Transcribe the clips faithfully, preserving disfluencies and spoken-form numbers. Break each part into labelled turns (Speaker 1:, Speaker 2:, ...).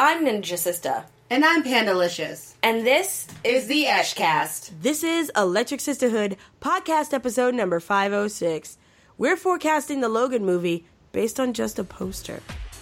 Speaker 1: I'm Ninja Sista.
Speaker 2: And I'm Pandalicious.
Speaker 1: And this is the Eshcast.
Speaker 3: This is Electric Sisterhood, podcast episode number five oh six. We're forecasting the Logan movie based on just a poster.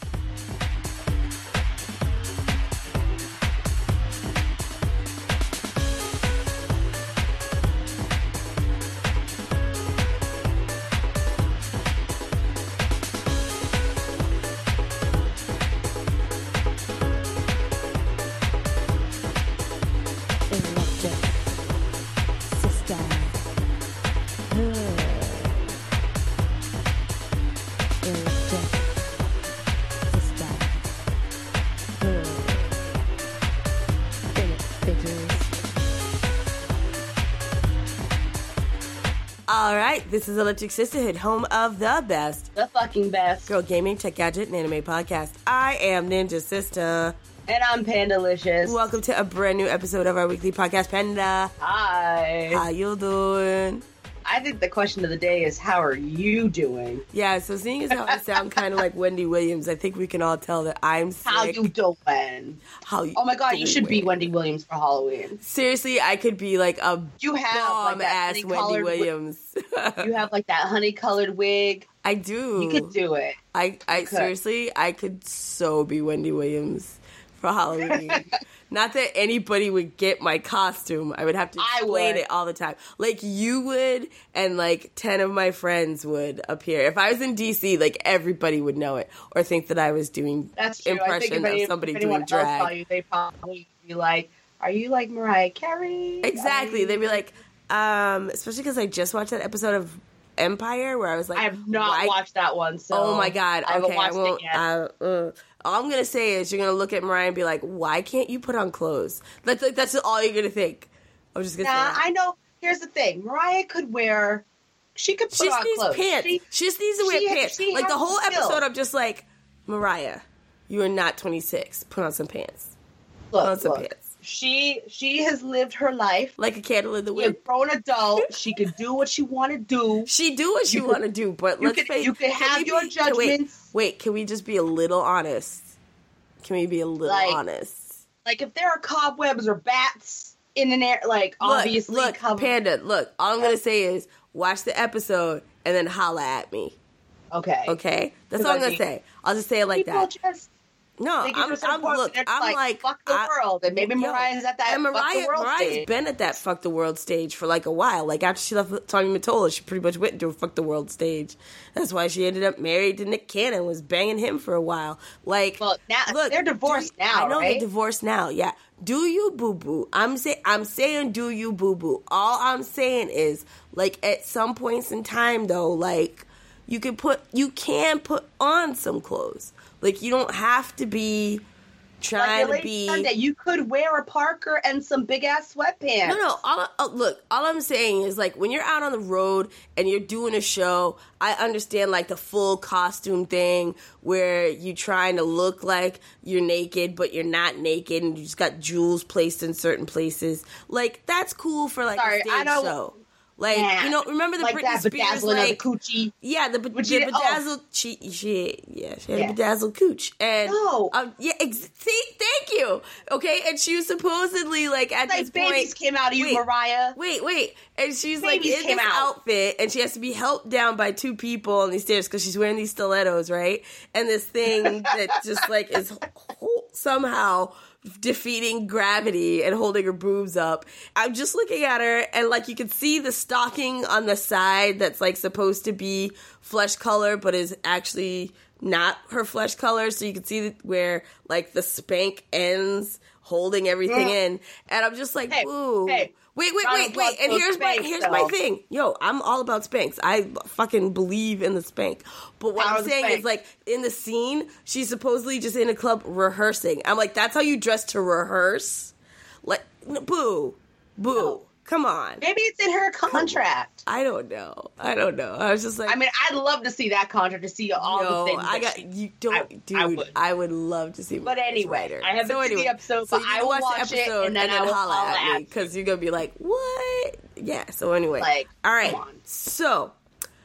Speaker 3: Alright, this is Electric Sisterhood, home of the best.
Speaker 2: The fucking best.
Speaker 3: Girl gaming, tech gadget, and anime podcast. I am Ninja Sister.
Speaker 2: And I'm Pandalicious.
Speaker 3: Welcome to a brand new episode of our weekly podcast, Panda.
Speaker 2: Hi.
Speaker 3: How you doing?
Speaker 2: I think the question of the day is, how are you doing?
Speaker 3: Yeah, so seeing as how I sound kind of like Wendy Williams, I think we can all tell that I'm sick.
Speaker 2: How you doing?
Speaker 3: How you
Speaker 2: Oh my god,
Speaker 3: doing?
Speaker 2: you should be Wendy Williams for Halloween.
Speaker 3: Seriously, I could be like a
Speaker 2: You have like that
Speaker 3: bomb-ass Wendy Williams.
Speaker 2: Wi- you have like that honey-colored wig.
Speaker 3: I do.
Speaker 2: You could do it.
Speaker 3: I, I
Speaker 2: could.
Speaker 3: seriously, I could so be Wendy Williams for Halloween. Not that anybody would get my costume. I would have to explain it all the time. Like, you would, and like ten of my friends would appear. If I was in D C, like, everybody would know it or think that I was doing
Speaker 2: That's true.
Speaker 3: impression
Speaker 2: I think if
Speaker 3: of somebody
Speaker 2: if
Speaker 3: doing
Speaker 2: anyone
Speaker 3: drag.
Speaker 2: Else saw you, they probably be like, "Are you like Mariah Carey?"
Speaker 3: Exactly. They'd be like, um, especially because I just watched that episode of Empire where I was like,
Speaker 2: I have not
Speaker 3: why-
Speaker 2: watched that one. So
Speaker 3: oh my god!
Speaker 2: I haven't
Speaker 3: Okay, I
Speaker 2: watched
Speaker 3: won't.
Speaker 2: it yet.
Speaker 3: I, uh, all I'm gonna say is you're gonna look at Mariah and be like, "Why can't you put on clothes?" That's like that's all you're gonna think. I'm just gonna
Speaker 2: Nah,
Speaker 3: say that.
Speaker 2: I know. Here's the thing: Mariah could wear. She could put
Speaker 3: She just
Speaker 2: on
Speaker 3: needs
Speaker 2: clothes.
Speaker 3: pants. She,
Speaker 2: She,
Speaker 3: just needs to wear
Speaker 2: she-
Speaker 3: pants.
Speaker 2: she
Speaker 3: Like the
Speaker 2: has
Speaker 3: whole
Speaker 2: the skill.
Speaker 3: episode, I'm just like, Mariah, you are not twenty-six. Put on some pants. Put on
Speaker 2: look,
Speaker 3: some
Speaker 2: look.
Speaker 3: pants.
Speaker 2: She she has lived her life.
Speaker 3: Like a candle in the
Speaker 2: She's a
Speaker 3: wind.
Speaker 2: grown adult. She could do what she want to do.
Speaker 3: She do what she
Speaker 2: You
Speaker 3: want to do, but
Speaker 2: you
Speaker 3: let's
Speaker 2: can-
Speaker 3: face.
Speaker 2: you can have
Speaker 3: we
Speaker 2: your
Speaker 3: be- can- wait,
Speaker 2: judgments.
Speaker 3: Wait, can we just be a little honest? Can we be a little
Speaker 2: Like,
Speaker 3: honest?
Speaker 2: Like if there are cobwebs or bats in an air, like obviously,
Speaker 3: look, look
Speaker 2: cover-
Speaker 3: Panda, look, all I'm going to say is watch the episode and then holla at me.
Speaker 2: Okay,
Speaker 3: Okay? That's
Speaker 2: 'Cause
Speaker 3: all I'm
Speaker 2: I
Speaker 3: going to
Speaker 2: mean,
Speaker 3: say. I'll just say it like
Speaker 2: people
Speaker 3: that.
Speaker 2: just
Speaker 3: No,
Speaker 2: they give
Speaker 3: I'm,
Speaker 2: her some
Speaker 3: I'm
Speaker 2: points
Speaker 3: look,
Speaker 2: and it's
Speaker 3: I'm
Speaker 2: like,
Speaker 3: like,
Speaker 2: fuck the
Speaker 3: I-
Speaker 2: world, and maybe
Speaker 3: yo,
Speaker 2: Mariah's at that
Speaker 3: and
Speaker 2: fuck
Speaker 3: Mariah,
Speaker 2: the world
Speaker 3: Mariah's
Speaker 2: stage.
Speaker 3: been at that fuck the world stage for like a while. Like after she left Tommy Mottola, she pretty much went into a fuck the world stage. That's why she ended up married to Nick Cannon, was banging him for a while. Like,
Speaker 2: Well, now
Speaker 3: look,
Speaker 2: they're divorced
Speaker 3: do-
Speaker 2: now,
Speaker 3: I know
Speaker 2: right?
Speaker 3: they're divorced now. Yeah, do you boo boo? I'm say I'm saying do you boo boo. All I'm saying is like at some points in time though, like you can put you can put on some clothes. Like you don't have to be trying
Speaker 2: like
Speaker 3: to be.
Speaker 2: Sunday, you could wear a Parker and some big ass sweatpants.
Speaker 3: No, no. All, uh, look, all I'm saying is like when you're out on the road and you're doing a show, I understand like the full costume thing where you're trying to look like you're naked, but you're not naked, and you just got jewels placed in certain places. Like that's cool for like
Speaker 2: Sorry,
Speaker 3: a stage
Speaker 2: I don't-
Speaker 3: show. Like
Speaker 2: Yeah.
Speaker 3: you know, remember the
Speaker 2: like
Speaker 3: Britney
Speaker 2: that
Speaker 3: Spears
Speaker 2: bedazzling
Speaker 3: like
Speaker 2: of the coochie.
Speaker 3: yeah, the, the
Speaker 2: But she- oh.
Speaker 3: bedazzled she she yeah she had
Speaker 2: Yeah.
Speaker 3: a bedazzled cooch and
Speaker 2: No.
Speaker 3: um, yeah ex- see thank you okay and she was supposedly like at
Speaker 2: Like
Speaker 3: this
Speaker 2: babies
Speaker 3: point
Speaker 2: came out of you,
Speaker 3: wait,
Speaker 2: Mariah.
Speaker 3: Wait, wait. And she's like
Speaker 2: Babies
Speaker 3: in
Speaker 2: came
Speaker 3: this
Speaker 2: out.
Speaker 3: outfit and she has to be helped down by two people on these stairs because she's wearing these stilettos, right? And this thing that just like is ho- somehow defeating gravity and holding her boobs up. I'm just looking at her and like you can see the stocking on the side that's like supposed to be flesh color but is actually not her flesh color, so you can see where like the spank ends holding everything
Speaker 2: Yeah.
Speaker 3: in, and I'm just like,
Speaker 2: Hey,
Speaker 3: ooh.
Speaker 2: hey,
Speaker 3: Wait, wait,
Speaker 2: round
Speaker 3: wait,
Speaker 2: of
Speaker 3: wait.
Speaker 2: applause
Speaker 3: And
Speaker 2: for
Speaker 3: here's my
Speaker 2: Spanx,
Speaker 3: here's my
Speaker 2: though.
Speaker 3: thing. Yo, I'm all about Spanx. I fucking believe in the Spank. But what
Speaker 2: Power
Speaker 3: I'm
Speaker 2: of the
Speaker 3: saying
Speaker 2: Spanx.
Speaker 3: is like in the scene, she's supposedly just in a club rehearsing. I'm like, that's how you dress to rehearse? Like, n- boo. Boo.
Speaker 2: No.
Speaker 3: Come on.
Speaker 2: Maybe it's in her contract.
Speaker 3: I don't know. I don't know. I was just like,
Speaker 2: I mean, I'd love to see that contract to see all
Speaker 3: no,
Speaker 2: the things.
Speaker 3: I
Speaker 2: that
Speaker 3: got
Speaker 2: she-
Speaker 3: you. Don't,
Speaker 2: I-
Speaker 3: dude.
Speaker 2: I
Speaker 3: I
Speaker 2: would.
Speaker 3: would. love to see.
Speaker 2: But
Speaker 3: this
Speaker 2: anyway,
Speaker 3: writer.
Speaker 2: I haven't
Speaker 3: so
Speaker 2: seen
Speaker 3: anyway,
Speaker 2: the episode,
Speaker 3: so
Speaker 2: but
Speaker 3: you
Speaker 2: I
Speaker 3: can
Speaker 2: will
Speaker 3: watch
Speaker 2: watch
Speaker 3: the
Speaker 2: it,
Speaker 3: episode
Speaker 2: and then I will
Speaker 3: holla
Speaker 2: holla
Speaker 3: at me
Speaker 2: at
Speaker 3: because you're gonna be like, what? Yeah. So anyway,
Speaker 2: Like,
Speaker 3: all right.
Speaker 2: come on.
Speaker 3: So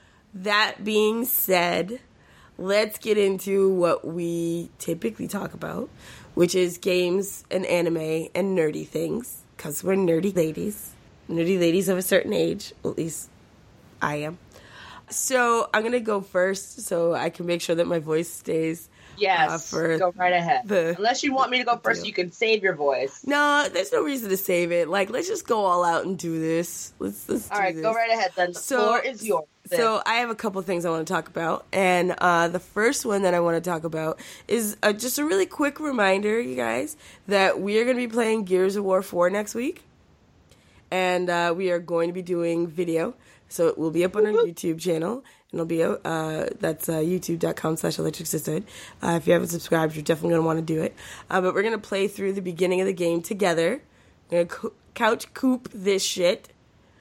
Speaker 3: that being said, let's get into what we typically talk about, which is games and anime and nerdy things, because we're nerdy ladies. Nerdy ladies of a certain age, at least I am. So I'm going to go first so I can make sure that my voice stays.
Speaker 2: Yes,
Speaker 3: uh, for
Speaker 2: go right ahead.
Speaker 3: the-
Speaker 2: Unless you want me to go first,
Speaker 3: deal.
Speaker 2: you can save your voice.
Speaker 3: No, there's no reason to save it. Like, let's just go all out and do this. Let's, let's
Speaker 2: All
Speaker 3: do
Speaker 2: right,
Speaker 3: this.
Speaker 2: go right ahead then. The
Speaker 3: So-
Speaker 2: floor is yours.
Speaker 3: So I have a couple things I want to talk about, and uh, the first one that I want to talk about is uh, just a really quick reminder, you guys, that we are going to be playing Gears of War four next week, and uh, we are going to be doing video, so it will be up on our YouTube channel, and it'll be uh, that's uh, youtube.com slash electric sisterhood. Uh, if you haven't subscribed, you're definitely going to want to do it. Uh, but we're going to play through the beginning of the game together. We're going to co- couch coop this shit.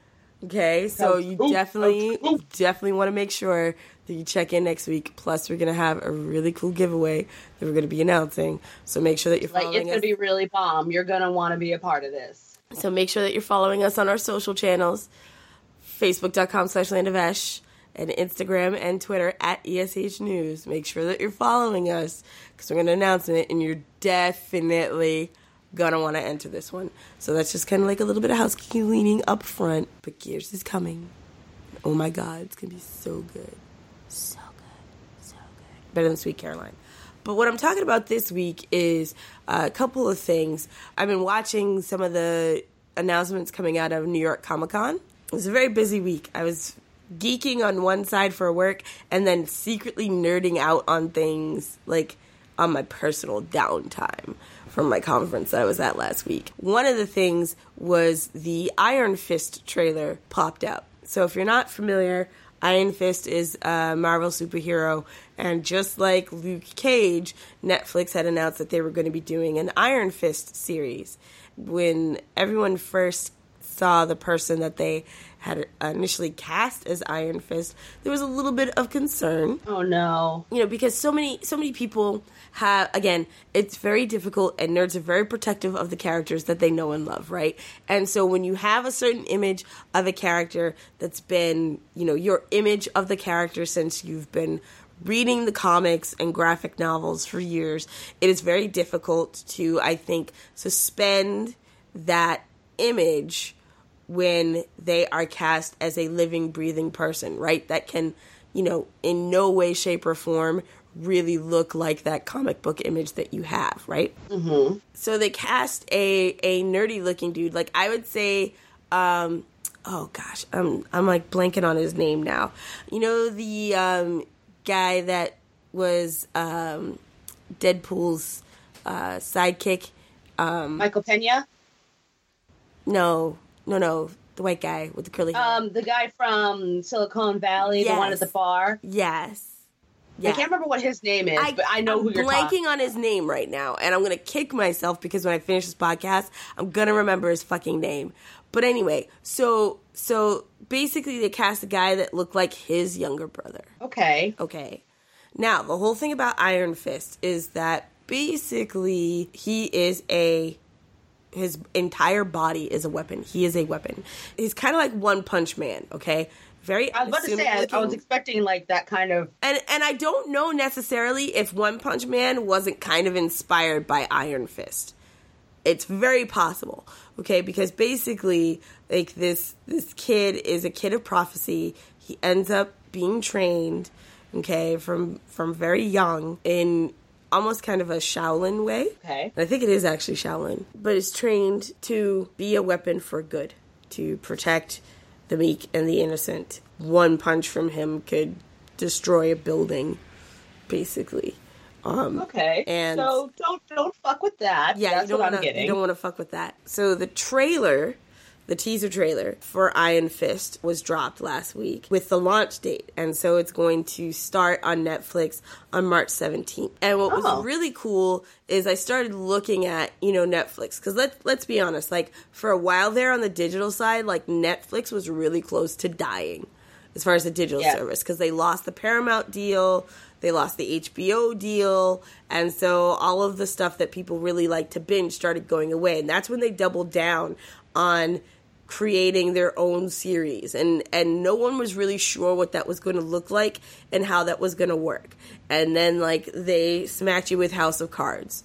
Speaker 3: Okay, so
Speaker 2: Couch
Speaker 3: you
Speaker 2: coop,
Speaker 3: definitely,
Speaker 2: couch coop.
Speaker 3: definitely want to make sure that you check in next week. Plus, we're going to have a really cool giveaway that we're going to be announcing. So make sure that you're
Speaker 2: Like,
Speaker 3: following
Speaker 2: it's going
Speaker 3: us.
Speaker 2: to be really bomb. You're going to want to be a part of this.
Speaker 3: So make sure that you're following us on our social channels, facebook.com slash landovesh, and Instagram and Twitter at E S H News. Make sure that you're following us because we're going to announce it, and you're definitely going to want to enter this one. So that's just kind of like a little bit of housekeeping up front. But Gears is coming. Oh my God, it's going to be so good. So good. So good. Better than Sweet Caroline. But what I'm talking about this week is uh, a couple of things. I've been watching some of the announcements coming out of New York Comic Con. It was a very busy week. I was geeking on one side for work and then secretly nerding out on things like on my personal downtime from my conference that I was at last week. One of the things was the Iron Fist trailer popped up. So if you're not familiar, Iron Fist is a Marvel superhero, and just like Luke Cage, Netflix had announced that they were going to be doing an Iron Fist series. When everyone first saw the person that they had initially cast as Iron Fist, there was a little bit of concern.
Speaker 2: Oh, no.
Speaker 3: You know, because so many so many people have, again, it's very difficult, and nerds are very protective of the characters that they know and love, right? And so when you have a certain image of a character that's been, you know, your image of the character since you've been reading the comics and graphic novels for years, it is very difficult to, I think, suspend that image when they are cast as a living, breathing person, right? That can, you know, in no way, shape, or form really look like that comic book image that you have, right?
Speaker 2: Mm-hmm.
Speaker 3: So they cast a a nerdy looking dude. Like, I would say, um, oh gosh, I'm I'm like blanking on his name now. You know, the um, guy that was um, Deadpool's uh, sidekick. Um,
Speaker 2: Michael Pena?
Speaker 3: no, no, no, the white guy with the curly hair.
Speaker 2: Um, the guy from Silicon Valley, the one
Speaker 3: Yes.
Speaker 2: at the bar.
Speaker 3: Yes.
Speaker 2: I
Speaker 3: Yes.
Speaker 2: can't remember what his name is, but I know
Speaker 3: I'm
Speaker 2: who you're
Speaker 3: blanking
Speaker 2: talking.
Speaker 3: on his name right now, and I'm gonna kick myself because when I finish this podcast, I'm gonna remember his fucking name. But anyway, so so basically, they cast a guy that looked like his younger brother.
Speaker 2: Okay.
Speaker 3: Okay. Now, the whole thing about Iron Fist is that basically he is a his entire body is a weapon. He is a weapon. He's kind of like One Punch Man. Okay. Very.
Speaker 2: I was about to say, I, I was
Speaker 3: unassuming-looking.
Speaker 2: expecting like that kind of.
Speaker 3: And and I don't know necessarily if One Punch Man wasn't kind of inspired by Iron Fist. It's very possible, okay? Because basically, like this this kid is a kid of prophecy. He ends up being trained, okay, from from very young in almost kind of a Shaolin way.
Speaker 2: Okay.
Speaker 3: And I think it is actually Shaolin, but is trained to be a weapon for good, to protect the meek and the innocent. One punch from him could destroy a building, basically. Um,
Speaker 2: Okay.
Speaker 3: and-
Speaker 2: so don't don't fuck with that.
Speaker 3: yeah,
Speaker 2: That's
Speaker 3: you don't
Speaker 2: what I'm
Speaker 3: wanna,
Speaker 2: getting.
Speaker 3: you don't want to fuck with that. So the trailer, the teaser trailer for Iron Fist was dropped last week with the launch date, and so it's going to start on Netflix on March seventeenth. And what
Speaker 2: Oh.
Speaker 3: was really cool is I started looking at, you know, Netflix, because let's let's be honest, like for a while there on the digital side, like Netflix was really close to dying as far as the digital
Speaker 2: Yeah.
Speaker 3: service, because they lost the Paramount deal. They lost the H B O deal, and so all of the stuff that people really like to binge started going away, and that's when they doubled down on creating their own series, and and no one was really sure what that was going to look like and how that was going to work. And then like they smacked you with House of Cards,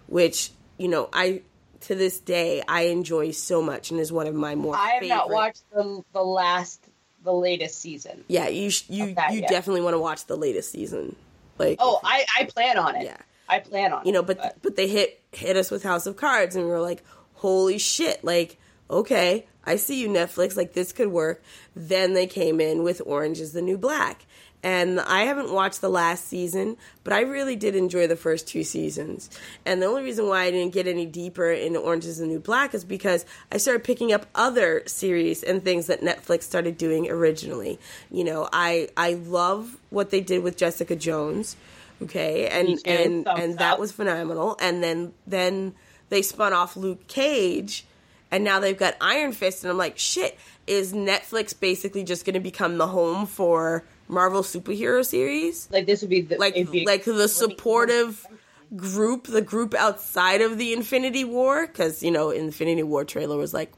Speaker 3: which, you know, I to this day I enjoy so much and is one of my more
Speaker 2: I have
Speaker 3: favorite.
Speaker 2: not watched the the last, the latest season.
Speaker 3: Yeah, you sh- you you
Speaker 2: yet.
Speaker 3: definitely want to watch the latest season. Like,
Speaker 2: Oh, I, I plan on it.
Speaker 3: Yeah.
Speaker 2: I plan on it.
Speaker 3: you know, but,
Speaker 2: but
Speaker 3: but they hit hit us with House of Cards, and we were like, holy shit! Like, okay, I see you, Netflix. Like, this could work. Then they came in with Orange is the New Black. And I haven't watched the last season, but I really did enjoy the first two seasons. And the only reason why I didn't get any deeper into Orange is the New Black is because I started picking up other series and things that Netflix started doing originally. You know, I I love what they did with Jessica Jones, okay? And
Speaker 2: Me too.
Speaker 3: and
Speaker 2: Thumbs
Speaker 3: and that
Speaker 2: up.
Speaker 3: was phenomenal. And then then they spun off Luke Cage, and now they've got Iron Fist, and I'm like, shit, is Netflix basically just going to become the home for Marvel superhero series?
Speaker 2: like this would be the,
Speaker 3: Like
Speaker 2: it'd be
Speaker 3: like the supportive group, the group outside of the Infinity War, because, you know, Infinity War trailer was like,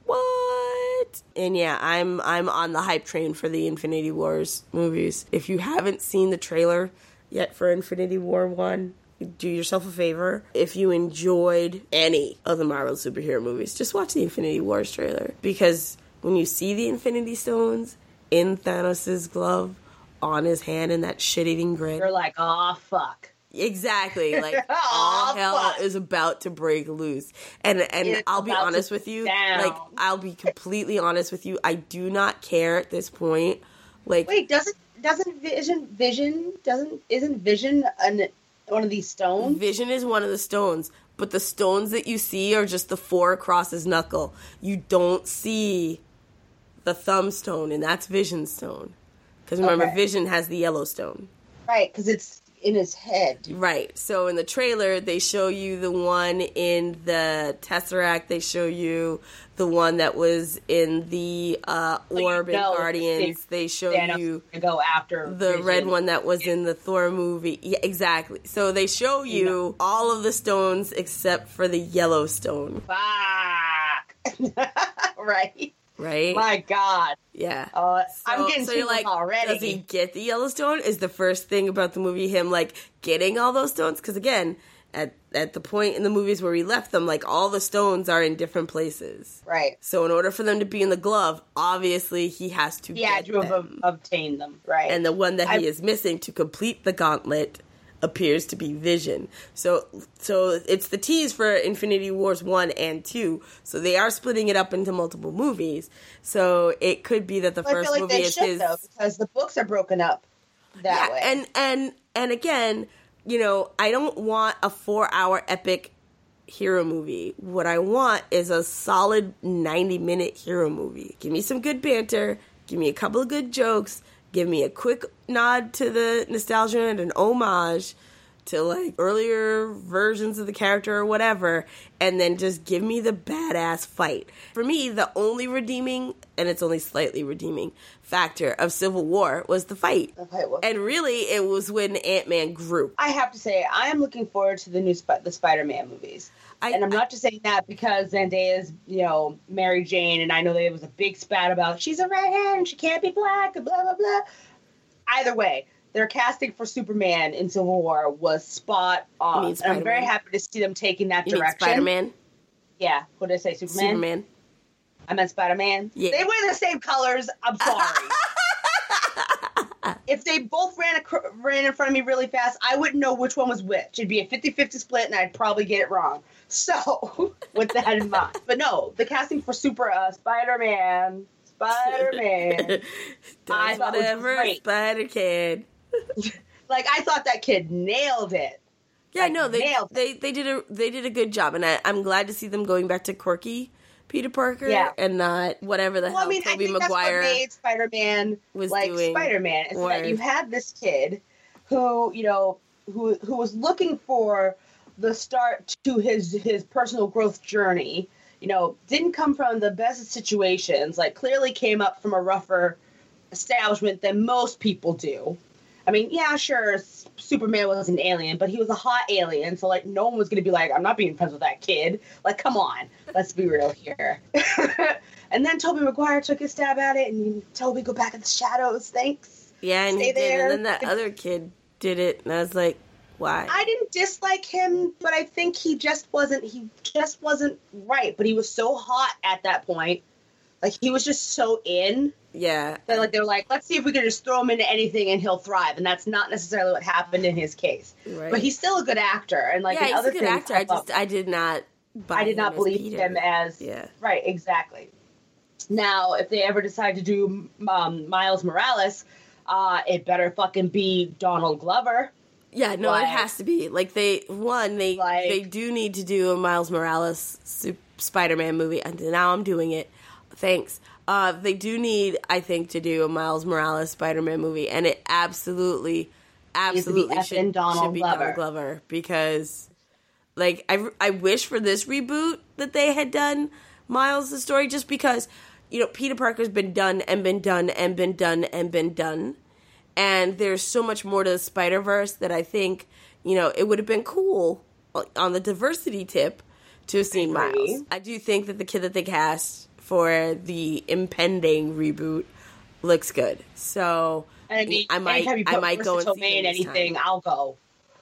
Speaker 3: what? And yeah, I'm I'm on the hype train for the Infinity Wars movies. If you haven't seen the trailer yet for Infinity War one, do yourself a favor. If you enjoyed any of the Marvel superhero movies, just watch the Infinity Wars trailer, because when you see the Infinity Stones in Thanos' glove on his hand in that shit-eating grin,
Speaker 2: You're like, oh fuck.
Speaker 3: exactly, like
Speaker 2: Aw,
Speaker 3: all hell
Speaker 2: fuck.
Speaker 3: is about to break loose. And and
Speaker 2: It's
Speaker 3: I'll be
Speaker 2: about to
Speaker 3: honest with you,
Speaker 2: down.
Speaker 3: like I'll be completely honest with you, I do not care at this point. Like,
Speaker 2: Wait, doesn't doesn't Vision Vision doesn't isn't Vision an one of these stones?
Speaker 3: Vision is one of the stones, but the stones that you see are just the four across his knuckle. You don't see the thumb stone, and that's Vision stone. Because remember,
Speaker 2: Okay.
Speaker 3: Vision has the yellow stone.
Speaker 2: Right, because it's in his head.
Speaker 3: Right. So in the trailer, they show you the one in the Tesseract. They show you the one that was in the uh,
Speaker 2: So you
Speaker 3: Orb and
Speaker 2: know
Speaker 3: Guardians. They show
Speaker 2: Thanos
Speaker 3: you
Speaker 2: to go after
Speaker 3: the
Speaker 2: Vision.
Speaker 3: red one that was in the Thor movie. Yeah, exactly. So they show you all of the stones except for the yellow stone.
Speaker 2: Fuck. Right.
Speaker 3: Right?
Speaker 2: My God.
Speaker 3: Yeah.
Speaker 2: Uh,
Speaker 3: So-
Speaker 2: I'm getting
Speaker 3: so
Speaker 2: so
Speaker 3: you're like,
Speaker 2: already.
Speaker 3: does he get the Yellowstone? Is the first thing about the movie him like getting all those stones? Because again, at at the point in the movies where we left them, like all the stones are in different places.
Speaker 2: Right.
Speaker 3: So in order for them to be in the glove, obviously he has to
Speaker 2: He had
Speaker 3: get
Speaker 2: to have
Speaker 3: them.
Speaker 2: ob- obtained them. Right.
Speaker 3: And the one that he
Speaker 2: I-
Speaker 3: is missing to complete the gauntlet appears to be Vision. So so it's the tease for Infinity Wars one and two. So they are splitting it up into multiple movies. So it could be that the
Speaker 2: Well, I
Speaker 3: first
Speaker 2: feel like
Speaker 3: movie
Speaker 2: they
Speaker 3: is
Speaker 2: should
Speaker 3: his
Speaker 2: though, because the books are broken up that
Speaker 3: yeah,
Speaker 2: way.
Speaker 3: and and and again, you know, I don't want a four-hour epic hero movie. What I want is a solid ninety-minute hero movie. Give me some good banter. Give me a couple of good jokes. Give me a quick nod to the nostalgia and an homage to like earlier versions of the character or whatever, and then just give me the badass fight. For me, the only redeeming, and it's only slightly redeeming, factor of Civil War was the fight.
Speaker 2: The fight was-
Speaker 3: And really, it was when Ant-Man grew.
Speaker 2: I have to say, I am looking forward to the new Sp- the Spider-Man movies.
Speaker 3: I,
Speaker 2: And I'm not just saying that because Zendaya's, you know, Mary Jane, and I know there was a big spat about she's a redhead and she can't be black and blah, blah, blah. Either way, their casting for Superman in Civil War was spot
Speaker 3: You
Speaker 2: on.
Speaker 3: mean
Speaker 2: And I'm very
Speaker 3: Spider-Man?
Speaker 2: happy to see them taking that
Speaker 3: you mean
Speaker 2: direction.
Speaker 3: Spider-Man?
Speaker 2: Yeah. What did I say? Superman?
Speaker 3: Superman?
Speaker 2: I meant Spider-Man.
Speaker 3: Yeah.
Speaker 2: They wear the same colors. I'm sorry. If they both ran ac- ran in front of me really fast, I wouldn't know which one was which. It'd be a fifty-fifty split, and I'd probably get it wrong. So, with that in mind. But no, the casting for Super uh, Spider-Man, Spider-Man,
Speaker 3: Does
Speaker 2: I thought it was
Speaker 3: whatever
Speaker 2: great.
Speaker 3: Spider can.
Speaker 2: like, I thought that kid nailed it.
Speaker 3: Yeah,
Speaker 2: Like,
Speaker 3: no, they
Speaker 2: nailed it.
Speaker 3: they they did a they did a good job, and I, I'm glad to see them going back to quirky Peter Parker
Speaker 2: Yeah.
Speaker 3: and not whatever the
Speaker 2: Well, I
Speaker 3: hell
Speaker 2: mean, I
Speaker 3: Tobey
Speaker 2: think
Speaker 3: Maguire.
Speaker 2: that's what made Spider-Man
Speaker 3: was
Speaker 2: like
Speaker 3: doing.
Speaker 2: Spider-Man. Is that
Speaker 3: Word.
Speaker 2: you had this kid who, you know, who who was looking for the start to his his personal growth journey. You know, didn't come from the best of situations. Like, clearly came up from a rougher establishment than most people do. I mean, yeah, sure, S- Superman was an alien, but he was a hot alien, so, like, no one was going to be like, I'm not being friends with that kid. Like, come on, let's be real here. And then Tobey Maguire took a stab at it, and Tobey, go back in the shadows, thanks.
Speaker 3: Yeah, and
Speaker 2: Stay
Speaker 3: he did,
Speaker 2: there.
Speaker 3: and then that other kid did it, and I was like, Why?
Speaker 2: I didn't dislike him, but I think he just wasn't, he just wasn't right. But he was so hot at that point. Like, he was just so in.
Speaker 3: Yeah.
Speaker 2: That, like, they're like, let's see if we can just throw him into anything and he'll thrive. And that's not necessarily what happened in his case.
Speaker 3: Right.
Speaker 2: But he's still a good actor. And, like,
Speaker 3: yeah,
Speaker 2: in
Speaker 3: he's
Speaker 2: other
Speaker 3: a good
Speaker 2: things,
Speaker 3: actor. I just, I did not buy
Speaker 2: I did
Speaker 3: him
Speaker 2: not
Speaker 3: as
Speaker 2: believe
Speaker 3: Peter.
Speaker 2: him as...
Speaker 3: Yeah.
Speaker 2: Right, exactly. Now, if they ever decide to do um, Miles Morales, uh, it better fucking be Donald Glover.
Speaker 3: Yeah, no,
Speaker 2: Like-
Speaker 3: it has to be. Like, they, one, they
Speaker 2: Like-
Speaker 3: they do need to do a Miles Morales Sup- Spider-Man movie. And now I'm doing it. Thanks. Uh, they do need, I think, to do a Miles Morales Spider-Man movie. And it absolutely, absolutely
Speaker 2: effing
Speaker 3: should,
Speaker 2: Donald
Speaker 3: should be
Speaker 2: Glover.
Speaker 3: Donald Glover. Because, like, I, I wish for this reboot that they had done Miles' story, just because, you know, Peter Parker's been done and been done and been done and been done. And there's so much more to the Spider-Verse that I think, you know, it would have been cool on the diversity tip to have seen
Speaker 2: I agree.
Speaker 3: Miles. I do think that the kid that they cast for the impending reboot looks good. So
Speaker 2: And I mean,
Speaker 3: I might,
Speaker 2: anytime you
Speaker 3: I
Speaker 2: put
Speaker 3: might go and
Speaker 2: Marissa
Speaker 3: see
Speaker 2: Tomei in
Speaker 3: him this
Speaker 2: anything,
Speaker 3: time.
Speaker 2: I'll go.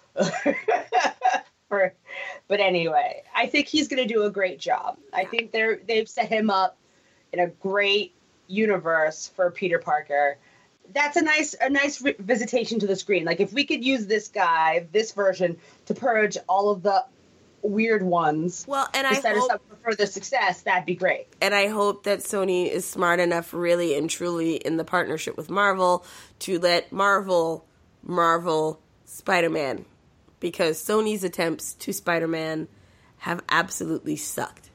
Speaker 2: For, but anyway, I think he's going to do a great job. I think they're they've set him up in a great universe for Peter Parker. That's a nice a nice re- visitation to the screen. Like, if we could use this guy, this version, to purge all of the weird ones
Speaker 3: Well, and
Speaker 2: to
Speaker 3: I
Speaker 2: set
Speaker 3: hope,
Speaker 2: us up for further success, that'd be great.
Speaker 3: and I hope that Sony is smart enough, really and truly, in the partnership with Marvel, to let Marvel Marvel Spider-Man, because Sony's attempts to Spider-Man have absolutely sucked,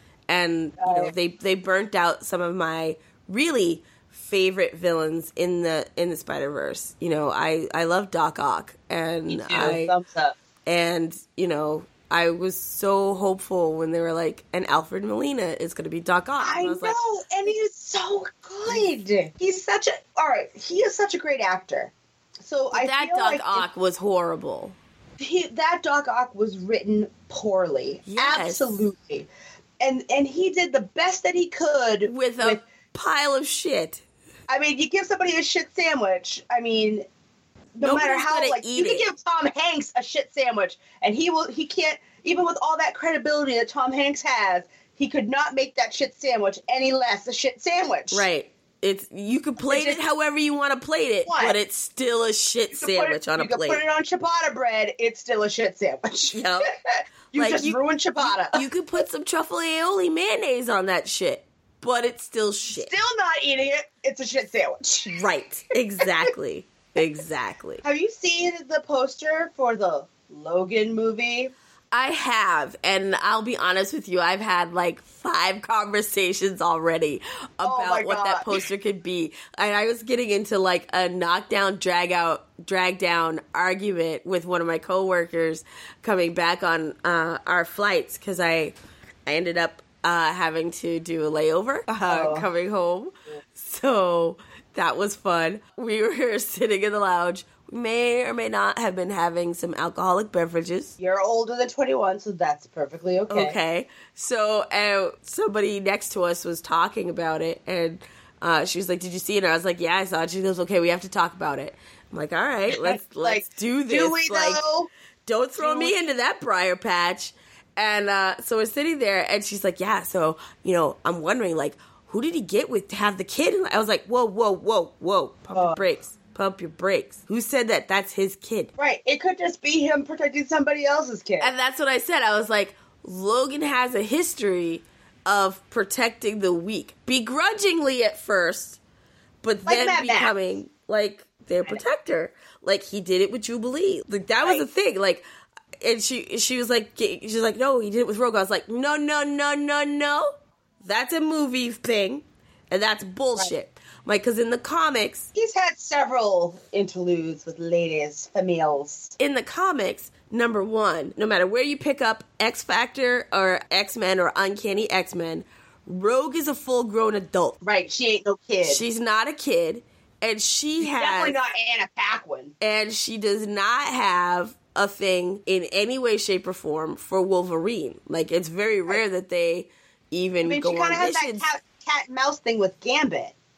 Speaker 3: and you know,
Speaker 2: Uh,
Speaker 3: they they burnt out some of my really favorite villains in the in the Spider-Verse. You know, I I love Doc Ock, and
Speaker 2: Me too.
Speaker 3: I
Speaker 2: Thumbs up.
Speaker 3: and you know. I was so hopeful when they were like, and Alfred Molina is going to be Doc Ock.
Speaker 2: I
Speaker 3: And
Speaker 2: know,
Speaker 3: was like,
Speaker 2: and he's so good. He's such a all right. He is such a great actor. So I
Speaker 3: that
Speaker 2: feel
Speaker 3: Doc
Speaker 2: like
Speaker 3: Ock was horrible.
Speaker 2: he, that Doc Ock was written poorly,
Speaker 3: Yes.
Speaker 2: absolutely, and and he did the best that he could
Speaker 3: With a pile of shit.
Speaker 2: I mean, you give somebody a shit sandwich. I mean, no
Speaker 3: Nobody's
Speaker 2: matter how
Speaker 3: gonna
Speaker 2: like
Speaker 3: eat
Speaker 2: you can
Speaker 3: it.
Speaker 2: give Tom Hanks a shit sandwich, and he will. He can't even with all that credibility that Tom Hanks has. He could not make that shit sandwich any less a shit sandwich.
Speaker 3: Right. It's you could plate
Speaker 2: It's
Speaker 3: it
Speaker 2: just-
Speaker 3: however you want to plate it,
Speaker 2: What?
Speaker 3: but it's still a shit
Speaker 2: You could put
Speaker 3: sandwich
Speaker 2: it-
Speaker 3: on a
Speaker 2: you could
Speaker 3: plate.
Speaker 2: put it on ciabatta bread. It's still a shit sandwich.
Speaker 3: Yep.
Speaker 2: you
Speaker 3: Like,
Speaker 2: just
Speaker 3: you-
Speaker 2: ruined ciabatta.
Speaker 3: You could put some truffle aioli mayonnaise on that shit, but it's still shit.
Speaker 2: Still not eating it. It's a shit sandwich.
Speaker 3: Right. Exactly. Exactly.
Speaker 2: Have you seen the poster for the Logan movie?
Speaker 3: I have, and I'll be honest with you, I've had like five conversations already
Speaker 2: Oh my
Speaker 3: about what
Speaker 2: God.
Speaker 3: that poster could be. And I was getting into like a knockdown, drag out, drag down argument with one of my coworkers coming back on uh, our flights because I, I ended up uh, having to do a layover uh,
Speaker 2: Oh.
Speaker 3: coming home. So that was fun. We were sitting in the lounge. We may or may not have been having some alcoholic beverages.
Speaker 2: You're older than twenty-one, so that's perfectly okay.
Speaker 3: Okay. So uh, somebody next to us was talking about it, and uh, she was like, "Did you see it?" And I was like, "Yeah, I saw it." She goes, "Okay, we have to talk about it." I'm like, "All right, let's
Speaker 2: Like,
Speaker 3: let's do this."
Speaker 2: Do we
Speaker 3: like,
Speaker 2: though?
Speaker 3: don't throw
Speaker 2: Do
Speaker 3: me
Speaker 2: we-
Speaker 3: into that briar patch. And uh, so we're sitting there, and she's like, "Yeah, so you know, I'm wondering, like, who did he get with to have the kid?" And I was like, "Whoa, whoa, whoa, whoa! Pump your
Speaker 2: Uh.
Speaker 3: brakes, pump your brakes. Who said that? That's his kid."
Speaker 2: Right. It could just be him protecting somebody else's kid.
Speaker 3: And that's what I said. I was like, Logan has a history of protecting the weak, begrudgingly at first, but
Speaker 2: Like
Speaker 3: then
Speaker 2: Mad Max.
Speaker 3: becoming like their protector. Like he did it with Jubilee. Like that was
Speaker 2: Right.
Speaker 3: the thing. Like, and she she was like she was like, no, he did it with Rogue. I was like, no, no, no, no, no. That's a movie thing, and that's bullshit. Like, because in the comics,
Speaker 2: He's had several interludes with ladies, females.
Speaker 3: in the comics, number one, no matter where you pick up X Factor or X-Men or Uncanny X-Men, Rogue is a full-grown adult.
Speaker 2: Right. She ain't no kid.
Speaker 3: She's not a kid, and she
Speaker 2: She's
Speaker 3: has,
Speaker 2: definitely not Anna Paquin.
Speaker 3: and she does not have a thing in any way, shape, or form for Wolverine. Like, it's very rare that they even
Speaker 2: I mean,
Speaker 3: go
Speaker 2: she
Speaker 3: on
Speaker 2: kind of has that
Speaker 3: missions.
Speaker 2: cat, cat and mouse thing with Gambit.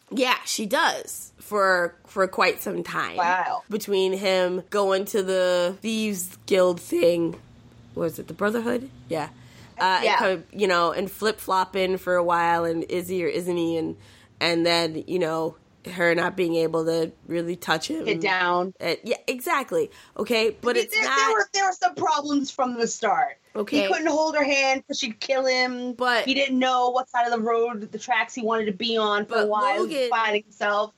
Speaker 3: Yeah, she does for for quite some time.
Speaker 2: Wow.
Speaker 3: Between him going to the Thieves Guild thing, was it the Brotherhood? Yeah. Uh,
Speaker 2: Yeah.
Speaker 3: And kind of, you know, and flip flopping for a while, and is he or isn't he, and and then you know her not being able to really touch him.
Speaker 2: Get down.
Speaker 3: Uh, yeah, exactly. Okay, but it's
Speaker 2: there,
Speaker 3: not.
Speaker 2: There were, there were some problems from the start.
Speaker 3: Okay.
Speaker 2: He couldn't hold her hand because she'd kill him.
Speaker 3: But-
Speaker 2: he didn't know what side of the road, the tracks he wanted to be on for
Speaker 3: But
Speaker 2: a while.
Speaker 3: Logan-
Speaker 2: He was fighting himself.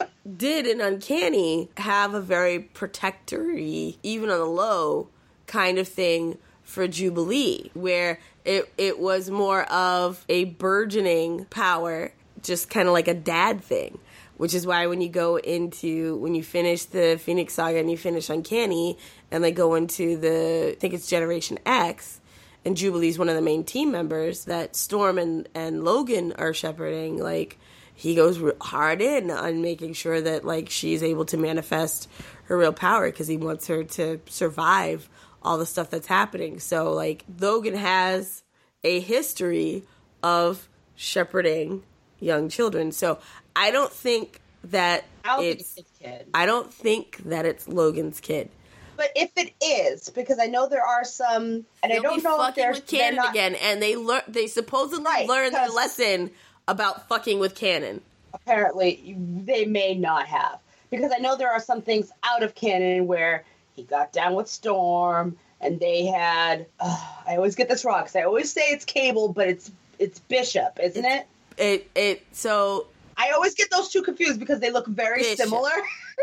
Speaker 3: Did in Uncanny have a very protectory, even on the low, kind of thing for Jubilee, where it it was more of a burgeoning power, just kind of like a dad thing. Which is why when you go into, when you finish the Phoenix Saga and you finish Uncanny, and they go into the, I think it's Generation X, and Jubilee's one of the main team members that Storm and, and Logan are shepherding, like, he goes hard in on making sure that, like, she's able to manifest her real power because he wants her to survive all the stuff that's happening. So, like, Logan has a history of shepherding young children. So I don't think that
Speaker 2: I don't think
Speaker 3: it's,
Speaker 2: it's his kid.
Speaker 3: I don't think that it's Logan's kid.
Speaker 2: But if it is, because I know there are some, and
Speaker 3: They'll
Speaker 2: I don't
Speaker 3: be
Speaker 2: know if
Speaker 3: fucking
Speaker 2: they're,
Speaker 3: with
Speaker 2: they're
Speaker 3: Canon
Speaker 2: not,
Speaker 3: again, and they learn. They supposedly
Speaker 2: Right,
Speaker 3: learned their
Speaker 2: 'cause-
Speaker 3: lesson about fucking with Canon.
Speaker 2: apparently they may not have, because I know there are some things out of canon where he got down with Storm and they had uh, I always get this wrong because I always say it's Cable, but it's it's Bishop, isn't
Speaker 3: It's-
Speaker 2: it?
Speaker 3: It it so
Speaker 2: I always get those two confused because they look very
Speaker 3: Bishop.
Speaker 2: similar.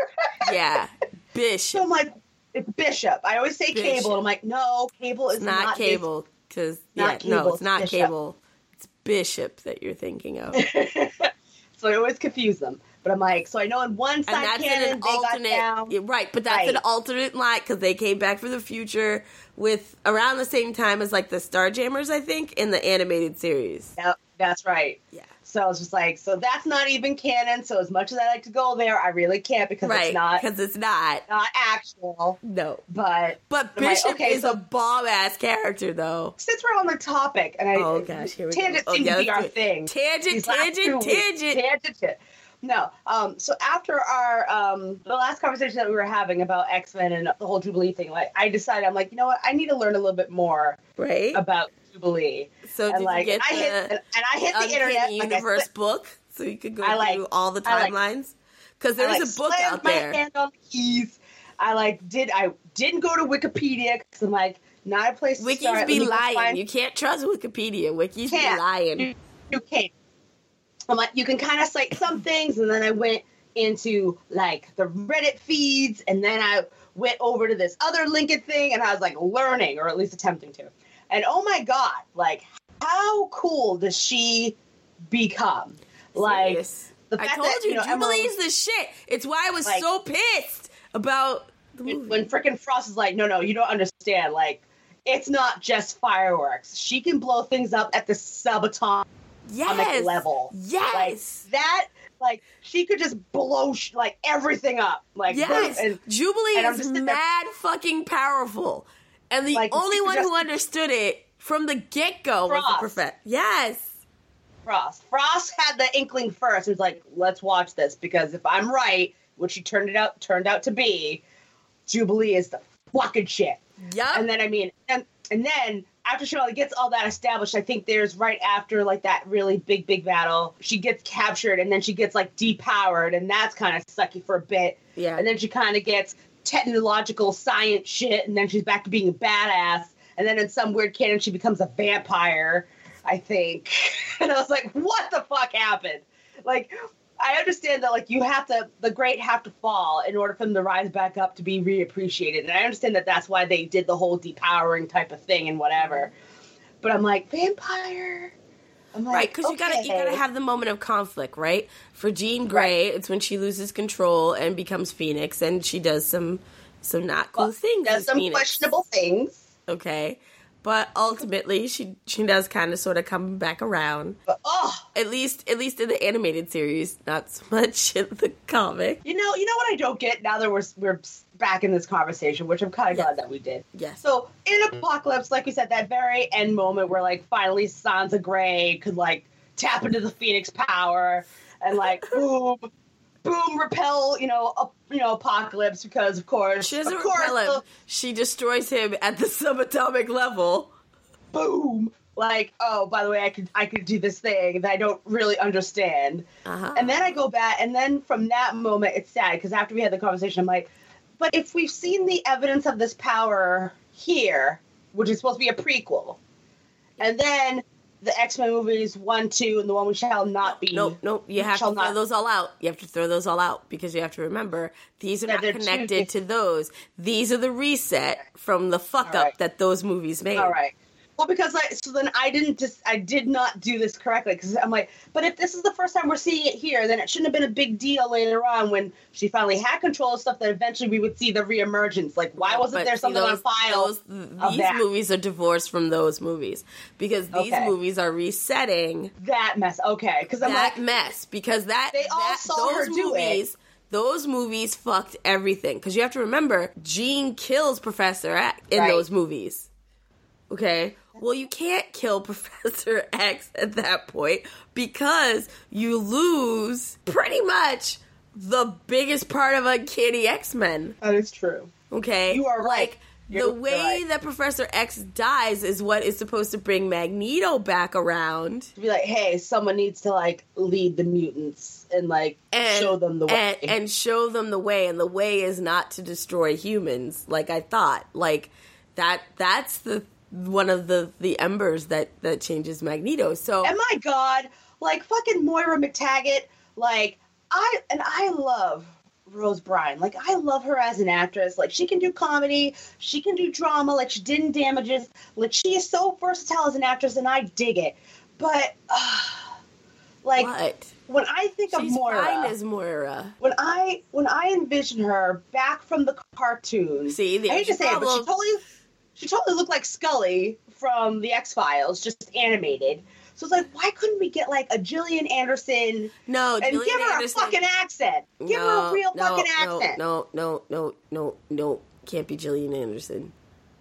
Speaker 3: yeah,
Speaker 2: So
Speaker 3: Bishop.
Speaker 2: I'm like, it's Bishop. I always say
Speaker 3: Bishop.
Speaker 2: Cable, and I'm like, no, Cable is
Speaker 3: It's not,
Speaker 2: not
Speaker 3: Cable because yeah,
Speaker 2: not
Speaker 3: no,
Speaker 2: Cable,
Speaker 3: it's not
Speaker 2: it's Bishop.
Speaker 3: Cable. It's Bishop that you're thinking of.
Speaker 2: So I always confuse them. But I'm like, so I know in one
Speaker 3: And
Speaker 2: side
Speaker 3: that's
Speaker 2: canon
Speaker 3: in an
Speaker 2: they
Speaker 3: alternate,
Speaker 2: got down.
Speaker 3: yeah, right? But that's
Speaker 2: Right.
Speaker 3: an alternate line because they came back from the future with around the same time as like the Starjammers, I think, in the animated series.
Speaker 2: Yep, that's right.
Speaker 3: Yeah,
Speaker 2: So I was just like, so that's not even canon. So as much as I like to go there, I really can't because
Speaker 3: right,
Speaker 2: it's not
Speaker 3: because it's not.
Speaker 2: not actual.
Speaker 3: No,
Speaker 2: But
Speaker 3: but
Speaker 2: I'm like,
Speaker 3: Bishop
Speaker 2: okay,
Speaker 3: is
Speaker 2: so-
Speaker 3: a bomb ass character, though.
Speaker 2: since we're on the topic, and I
Speaker 3: Oh gosh, here we
Speaker 2: tangent
Speaker 3: go. Oh,
Speaker 2: seems
Speaker 3: yeah,
Speaker 2: to be
Speaker 3: let's
Speaker 2: our
Speaker 3: do it.
Speaker 2: thing.
Speaker 3: Tangent,
Speaker 2: These last
Speaker 3: tangent,
Speaker 2: two weeks.
Speaker 3: tangent.
Speaker 2: Tangent shit. No. Um, so after our um, the last conversation that we were having about X-Men and the whole Jubilee thing, like I decided I'm like, you know what, I need to learn a little bit more
Speaker 3: Right.
Speaker 2: about Jubilee.
Speaker 3: So
Speaker 2: and
Speaker 3: did
Speaker 2: like
Speaker 3: you get
Speaker 2: I
Speaker 3: the
Speaker 2: hit and, and I hit the
Speaker 3: Uncanny
Speaker 2: internet like I
Speaker 3: Universe
Speaker 2: sla-
Speaker 3: book so you could go
Speaker 2: I like-
Speaker 3: through all the
Speaker 2: I like-
Speaker 3: timelines? Because
Speaker 2: I,
Speaker 3: there's
Speaker 2: like,
Speaker 3: a book
Speaker 2: slammed
Speaker 3: out
Speaker 2: my
Speaker 3: there.
Speaker 2: hand on the keys. I like did I didn't go to Wikipedia because I'm like not a place to
Speaker 3: Wikis
Speaker 2: start.
Speaker 3: be
Speaker 2: Let me go
Speaker 3: lying.
Speaker 2: find-
Speaker 3: You can't trust Wikipedia. Wikis be
Speaker 2: Can't.
Speaker 3: lying.
Speaker 2: you can't. I'm like, you can kind of cite some things, and then I went into like the Reddit feeds, and then I went over to this other Lincoln thing, and I was like learning, or at least attempting to. And oh my god, like how cool does she become? Like
Speaker 3: Serious.
Speaker 2: the
Speaker 3: I
Speaker 2: fact
Speaker 3: told
Speaker 2: that
Speaker 3: you,
Speaker 2: you know,
Speaker 3: Jubilee's
Speaker 2: Emerald-
Speaker 3: the shit. It's why I was
Speaker 2: Like-
Speaker 3: so pissed about the movie.
Speaker 2: when, when frickin' Frost is like, no, no, you don't understand. Like, it's not just fireworks. She can blow things up at the subatomic
Speaker 3: yes.
Speaker 2: level.
Speaker 3: Yes.
Speaker 2: Like, that, like, she could just blow, sh- like, everything up. Like,
Speaker 3: Yes,
Speaker 2: and,
Speaker 3: Jubilee
Speaker 2: and I'm
Speaker 3: is
Speaker 2: just sitting there-
Speaker 3: mad fucking powerful, and the
Speaker 2: Like,
Speaker 3: only
Speaker 2: she
Speaker 3: one
Speaker 2: just-
Speaker 3: who understood it from the get go was the
Speaker 2: Frost.
Speaker 3: prophet. Yes,
Speaker 2: Frost. Frost had the inkling first. He was like, let's watch this, because if I'm right, which she turned it out turned out to be, Jubilee is the fucking shit.
Speaker 3: yup.
Speaker 2: And then I mean, and and then after she all gets all that established, I think there's right after like that really big big battle, she gets captured, and then she gets like depowered, and that's kind of sucky for a bit.
Speaker 3: Yeah.
Speaker 2: And then she kind of gets technological science shit, and then she's back to being a badass. And then in some weird canon, she becomes a vampire, I think. And I was like, what the fuck happened? Like, I understand that, like, you have to, the great have to fall in order for them to rise back up to be reappreciated. And I understand that that's why they did the whole depowering type of thing and whatever. But I'm like, vampire? I'm like,
Speaker 3: Right, because you gotta you
Speaker 2: okay.
Speaker 3: gotta have the moment of conflict, right? For Jean Grey, it's when she loses control and becomes Phoenix, and she does some some not cool
Speaker 2: Well,
Speaker 3: things.
Speaker 2: does
Speaker 3: as
Speaker 2: some
Speaker 3: Phoenix.
Speaker 2: questionable things.
Speaker 3: Okay, but ultimately, she she does kind of sort of come back around.
Speaker 2: But, oh,
Speaker 3: At least at least in the animated series, not so much in the comic.
Speaker 2: you know, you know what I don't get now that we're we're back in this conversation, which I'm kind of
Speaker 3: Yeah.
Speaker 2: glad that we did.
Speaker 3: Yes.
Speaker 2: So in Apocalypse, like we said, that very end moment where like finally Sansa Grey could like tap into the Phoenix power and like boom, boom, repel, you know, up, you know, Apocalypse because of course,
Speaker 3: She doesn't
Speaker 2: of course,
Speaker 3: repel him.
Speaker 2: the-
Speaker 3: She destroys him at the subatomic level.
Speaker 2: boom. Like, oh, by the way, I could I could do this thing that I don't really understand.
Speaker 3: Uh-huh.
Speaker 2: And then I go back, and then from that moment, it's sad because after we had the conversation, I'm like, but if we've seen the evidence of this power here, which is supposed to be a prequel, and then the X-Men movies one, two, and the one we shall not be.
Speaker 3: No, no, you have to
Speaker 2: shall
Speaker 3: throw
Speaker 2: not-
Speaker 3: those all out. You have to throw those all out because you have to remember these are
Speaker 2: That
Speaker 3: not
Speaker 2: they're too
Speaker 3: connected
Speaker 2: diff-
Speaker 3: to those. These are the reset from the fuck
Speaker 2: All
Speaker 3: up
Speaker 2: right.
Speaker 3: that those movies made.
Speaker 2: All right. Well, because I so then I didn't just I did not do this correctly because I'm like, but if this is the first time we're seeing it here, then it shouldn't have been a big deal later on when she finally had control of stuff that eventually we would see the reemergence. Like, why wasn't
Speaker 3: But
Speaker 2: there
Speaker 3: see,
Speaker 2: something
Speaker 3: those,
Speaker 2: on file?
Speaker 3: those-
Speaker 2: of
Speaker 3: these
Speaker 2: that?
Speaker 3: movies are divorced from those movies because these
Speaker 2: Okay.
Speaker 3: movies are resetting
Speaker 2: That mess. Okay, because I'm
Speaker 3: that
Speaker 2: like,
Speaker 3: mess because that
Speaker 2: They all
Speaker 3: that,
Speaker 2: saw her
Speaker 3: those
Speaker 2: do it.
Speaker 3: movies those movies fucked everything because you have to remember Jean kills Professor X in
Speaker 2: Right.
Speaker 3: those movies. Okay, well you can't kill Professor X at that point because you lose pretty much the biggest part of Uncanny X-Men.
Speaker 2: that is true.
Speaker 3: Okay,
Speaker 2: You are right.
Speaker 3: Like,
Speaker 2: You're-
Speaker 3: the
Speaker 2: you're
Speaker 3: way
Speaker 2: right.
Speaker 3: that Professor X dies is what is supposed to bring Magneto back around.
Speaker 2: To be like, hey, someone needs to like lead the mutants and like
Speaker 3: And,
Speaker 2: show them the way.
Speaker 3: and, and show them the way, and the way is not to destroy humans like I thought. Like that that's the one of the the embers that that changes Magneto. So
Speaker 2: And my God, like fucking Moira McTaggart, like I and I love Rose Byrne. Like I love her as an actress. Like she can do comedy, she can do drama. Like she did in Damages. Like she is so versatile as an actress, and I dig it. But uh, like
Speaker 3: what?
Speaker 2: when I think of
Speaker 3: She's
Speaker 2: Moira,
Speaker 3: fine as Moira.
Speaker 2: when I when I envision her back from the cartoon,
Speaker 3: See,
Speaker 2: I
Speaker 3: there's
Speaker 2: hate to
Speaker 3: your
Speaker 2: say it, but she
Speaker 3: problem.
Speaker 2: totally she totally looked like Scully from the X-Files, just animated. So it's like, why couldn't we get like a Gillian Anderson
Speaker 3: No,
Speaker 2: and
Speaker 3: Gillian
Speaker 2: give her
Speaker 3: Anderson.
Speaker 2: a fucking accent? Give her
Speaker 3: No,
Speaker 2: a real
Speaker 3: no,
Speaker 2: fucking
Speaker 3: no,
Speaker 2: accent.
Speaker 3: No, no, no, no, no. Can't be Gillian Anderson.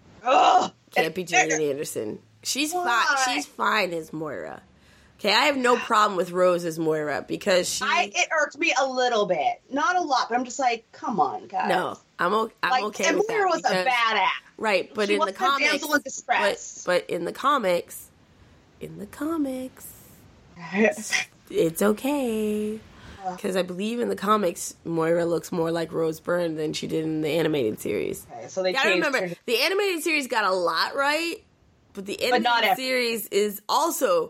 Speaker 2: Ugh.
Speaker 3: Can't be Gillian Anderson. She's fine.
Speaker 2: Why?
Speaker 3: She's fine as Moira. Okay, I have no problem with Rose as Moira because she.
Speaker 2: I it irked me a little bit, not a lot, but I'm just like, come on, guys.
Speaker 3: no, I'm okay. I'm
Speaker 2: like,
Speaker 3: okay
Speaker 2: and
Speaker 3: with
Speaker 2: Moira
Speaker 3: that
Speaker 2: was a
Speaker 3: because-
Speaker 2: badass.
Speaker 3: Right, but
Speaker 2: She
Speaker 3: in the
Speaker 2: wasn't a
Speaker 3: comics,
Speaker 2: damsel in distress.
Speaker 3: But, but in the comics, in the comics, it's okay. Because I believe in the comics, Moira looks more like Rose Byrne than she did in the animated series.
Speaker 2: Okay, so they
Speaker 3: Gotta
Speaker 2: changed
Speaker 3: remember,
Speaker 2: her.
Speaker 3: the animated series got a lot right, but the
Speaker 2: But not
Speaker 3: animated
Speaker 2: every-
Speaker 3: series is also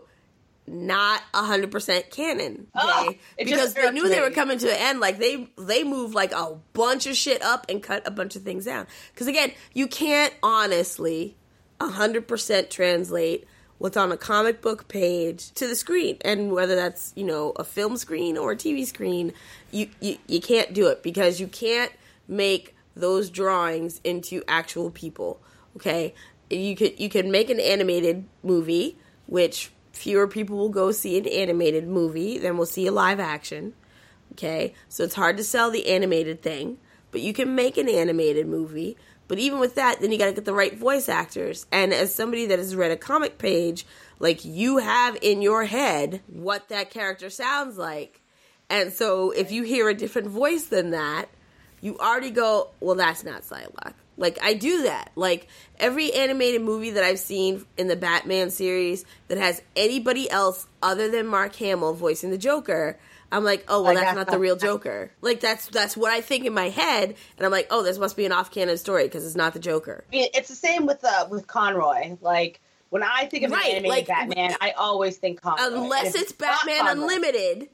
Speaker 3: not one hundred percent canon. Okay?
Speaker 2: Oh, it just
Speaker 3: because they
Speaker 2: irked
Speaker 3: knew they
Speaker 2: me.
Speaker 3: were coming to the end. Like, they they moved, like, a bunch of shit up and cut a bunch of things down. Because, again, you can't honestly one hundred percent translate what's on a comic book page to the screen. And whether that's, you know, a film screen or a T V screen, you, you, you can't do it because you can't make those drawings into actual people, okay? You could you can make an animated movie, which fewer people will go see an animated movie than will see a live action, okay? So it's hard to sell the animated thing, but you can make an animated movie. But even with that, then you gotta get the right voice actors. And as somebody that has read a comic page, like, you have in your head what that character sounds like. And so if you hear a different voice than that, you already go, well, that's not Psylocke. Like, I do that. Like, every animated movie that I've seen in the Batman series that has anybody else other than Mark Hamill voicing the Joker, I'm like, oh, well,
Speaker 2: Like,
Speaker 3: that's
Speaker 2: that's
Speaker 3: not the
Speaker 2: not-
Speaker 3: real Joker. Like, that's that's what I think in my head, and I'm like, oh, this must be an off-canon story because it's not the Joker.
Speaker 2: I mean, it's the same with uh, with Conroy. Like when I think of
Speaker 3: Right,
Speaker 2: an animated
Speaker 3: like,
Speaker 2: Batman, I always think Conroy.
Speaker 3: Unless
Speaker 2: And if
Speaker 3: it's
Speaker 2: not
Speaker 3: Batman
Speaker 2: Conroy,
Speaker 3: Unlimited,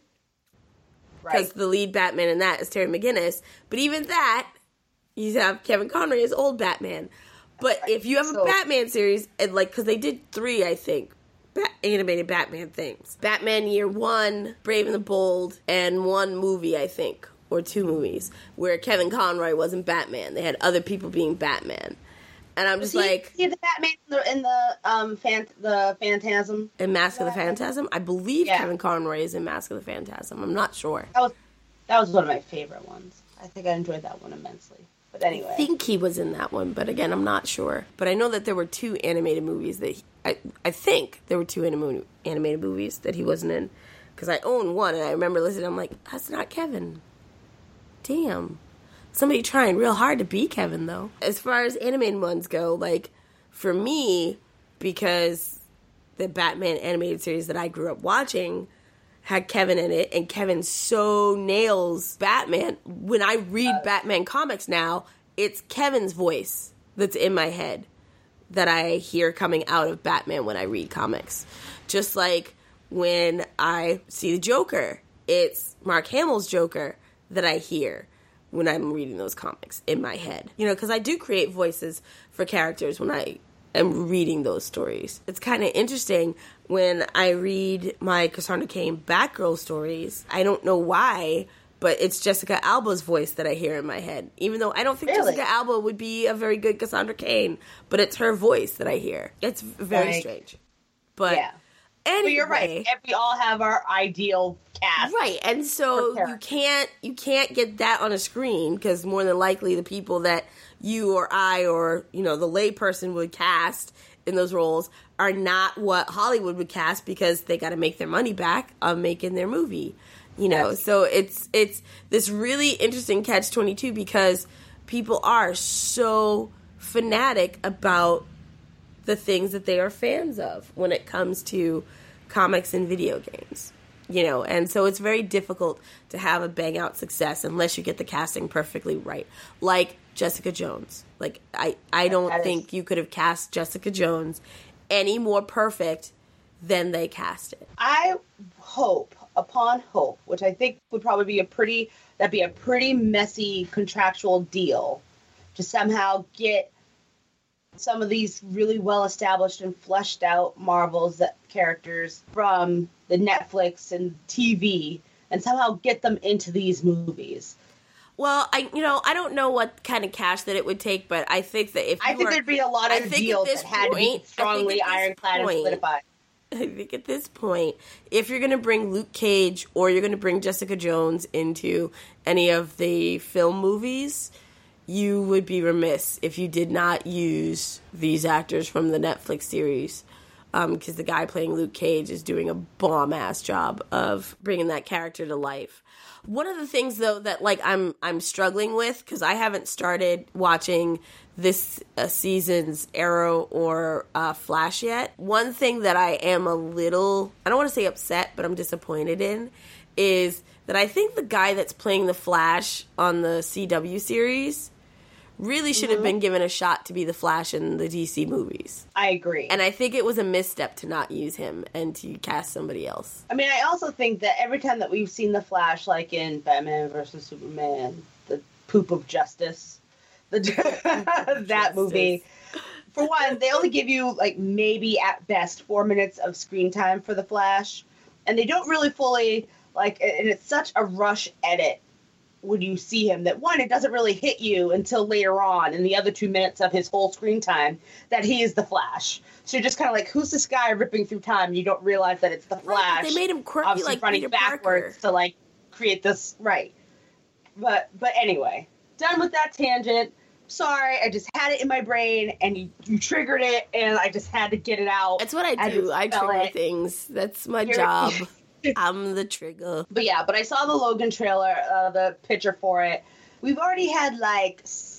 Speaker 3: because
Speaker 2: right?
Speaker 3: the lead Batman in that is Terry McGinnis. But even that, you have Kevin Conroy as old Batman. But
Speaker 2: Right.
Speaker 3: if you have a
Speaker 2: So-
Speaker 3: Batman series, and like, because they did three, I think, Bat- animated Batman things. Batman Year One, Brave and the Bold, and one movie, I think, or two movies, where Kevin Conroy wasn't Batman. They had other people being Batman. And I'm just
Speaker 2: Was he,
Speaker 3: like,
Speaker 2: he the Batman in the, in the um fan, the Phantasm.
Speaker 3: in Mask of the Phantasm? I believe
Speaker 2: Yeah.
Speaker 3: Kevin Conroy is in Mask of the Phantasm. I'm not sure.
Speaker 2: That was that was one of my favorite ones. I think I enjoyed that one immensely. But anyway,
Speaker 3: I think he was in that one, but again, I'm not sure. But I know that there were two animated movies that he, I, I think there were two anim- animated movies that he wasn't in. Because I own one, and I remember listening, I'm like, that's not Kevin. Damn. Somebody trying real hard to be Kevin, though. As far as animated ones go, like, for me, because the Batman animated series that I grew up watching had Kevin in it, and Kevin so nails Batman. When I read Batman comics now, it's Kevin's voice that's in my head that I hear coming out of Batman when I read comics. Just like when I see the Joker, it's Mark Hamill's Joker that I hear when I'm reading those comics in my head. You know, because I do create voices for characters when I am reading those stories. It's kind of interesting when I read my Cassandra Cain Batgirl stories. I don't know why, but it's Jessica Alba's voice that I hear in my head. Even though I don't think really? Jessica Alba would be a very good Cassandra Cain, but it's her voice that I hear. It's very like, strange. But yeah. Anyway,
Speaker 2: but you're right. We all have our ideal cast,
Speaker 3: right? And so you can't you can't get that on a screen because more than likely the people that you or I or you know the layperson would cast in those roles are not what Hollywood would cast because they got to make their money back on making their movie. You know, yes. So it's it's this really interesting catch twenty-two because people are so fanatic about the things that they are fans of when it comes to comics and video games, you know, and so it's very difficult to have a bang out success unless you get the casting perfectly right. Like Jessica Jones. Like, I, I don't that think is... you could have cast Jessica Jones any more perfect than they cast it.
Speaker 2: I hope, upon hope, which I think would probably be a pretty, that'd be a pretty messy contractual deal to somehow get some of these really well-established and fleshed out Marvels that characters from the Netflix and T V and somehow get them into these movies.
Speaker 3: Well, I you know I don't know what kind of cash that it would take, but I think that if you
Speaker 2: I think
Speaker 3: are,
Speaker 2: there'd be a lot of deals that had point, to be strongly ironclad and solidified.
Speaker 3: I think at this point, if you're going to bring Luke Cage or you're going to bring Jessica Jones into any of the film movies, you would be remiss if you did not use these actors from the Netflix series, because um, the guy playing Luke Cage is doing a bomb-ass job of bringing that character to life. One of the things, though, that like I'm I'm struggling with, because I haven't started watching this uh, season's Arrow or uh, Flash yet. One thing that I am a little, I don't want to say upset, but I'm disappointed in, is that I think the guy that's playing the Flash on the C W series really should have mm-hmm. been given a shot to be the Flash in the D C movies.
Speaker 2: I agree.
Speaker 3: And I think it was a misstep to not use him and to cast somebody else.
Speaker 2: I mean, I also think that every time that we've seen the Flash, like in Batman versus Superman, the poop of justice, the that justice. movie, for one, they only give you, like, maybe at best four minutes of screen time for the Flash, and they don't really fully, like, and it's such a rush edit when you see him that, one, it doesn't really hit you until later on in the other two minutes of his whole screen time that he is the Flash. So you're just kind of like, who's this guy ripping through time? You don't realize that it's the Flash.
Speaker 3: Right, they made him quirky, like
Speaker 2: running
Speaker 3: Peter
Speaker 2: backwards
Speaker 3: Parker.
Speaker 2: to like create this right. But but anyway, done with that tangent. Sorry, I just had it in my brain and you, you triggered it and I just had to get it out.
Speaker 3: That's what I do. I, I trigger it. things. That's my you're, job. I'm the trigger.
Speaker 2: But yeah, but I saw the Logan trailer, uh, the picture for it. We've already had like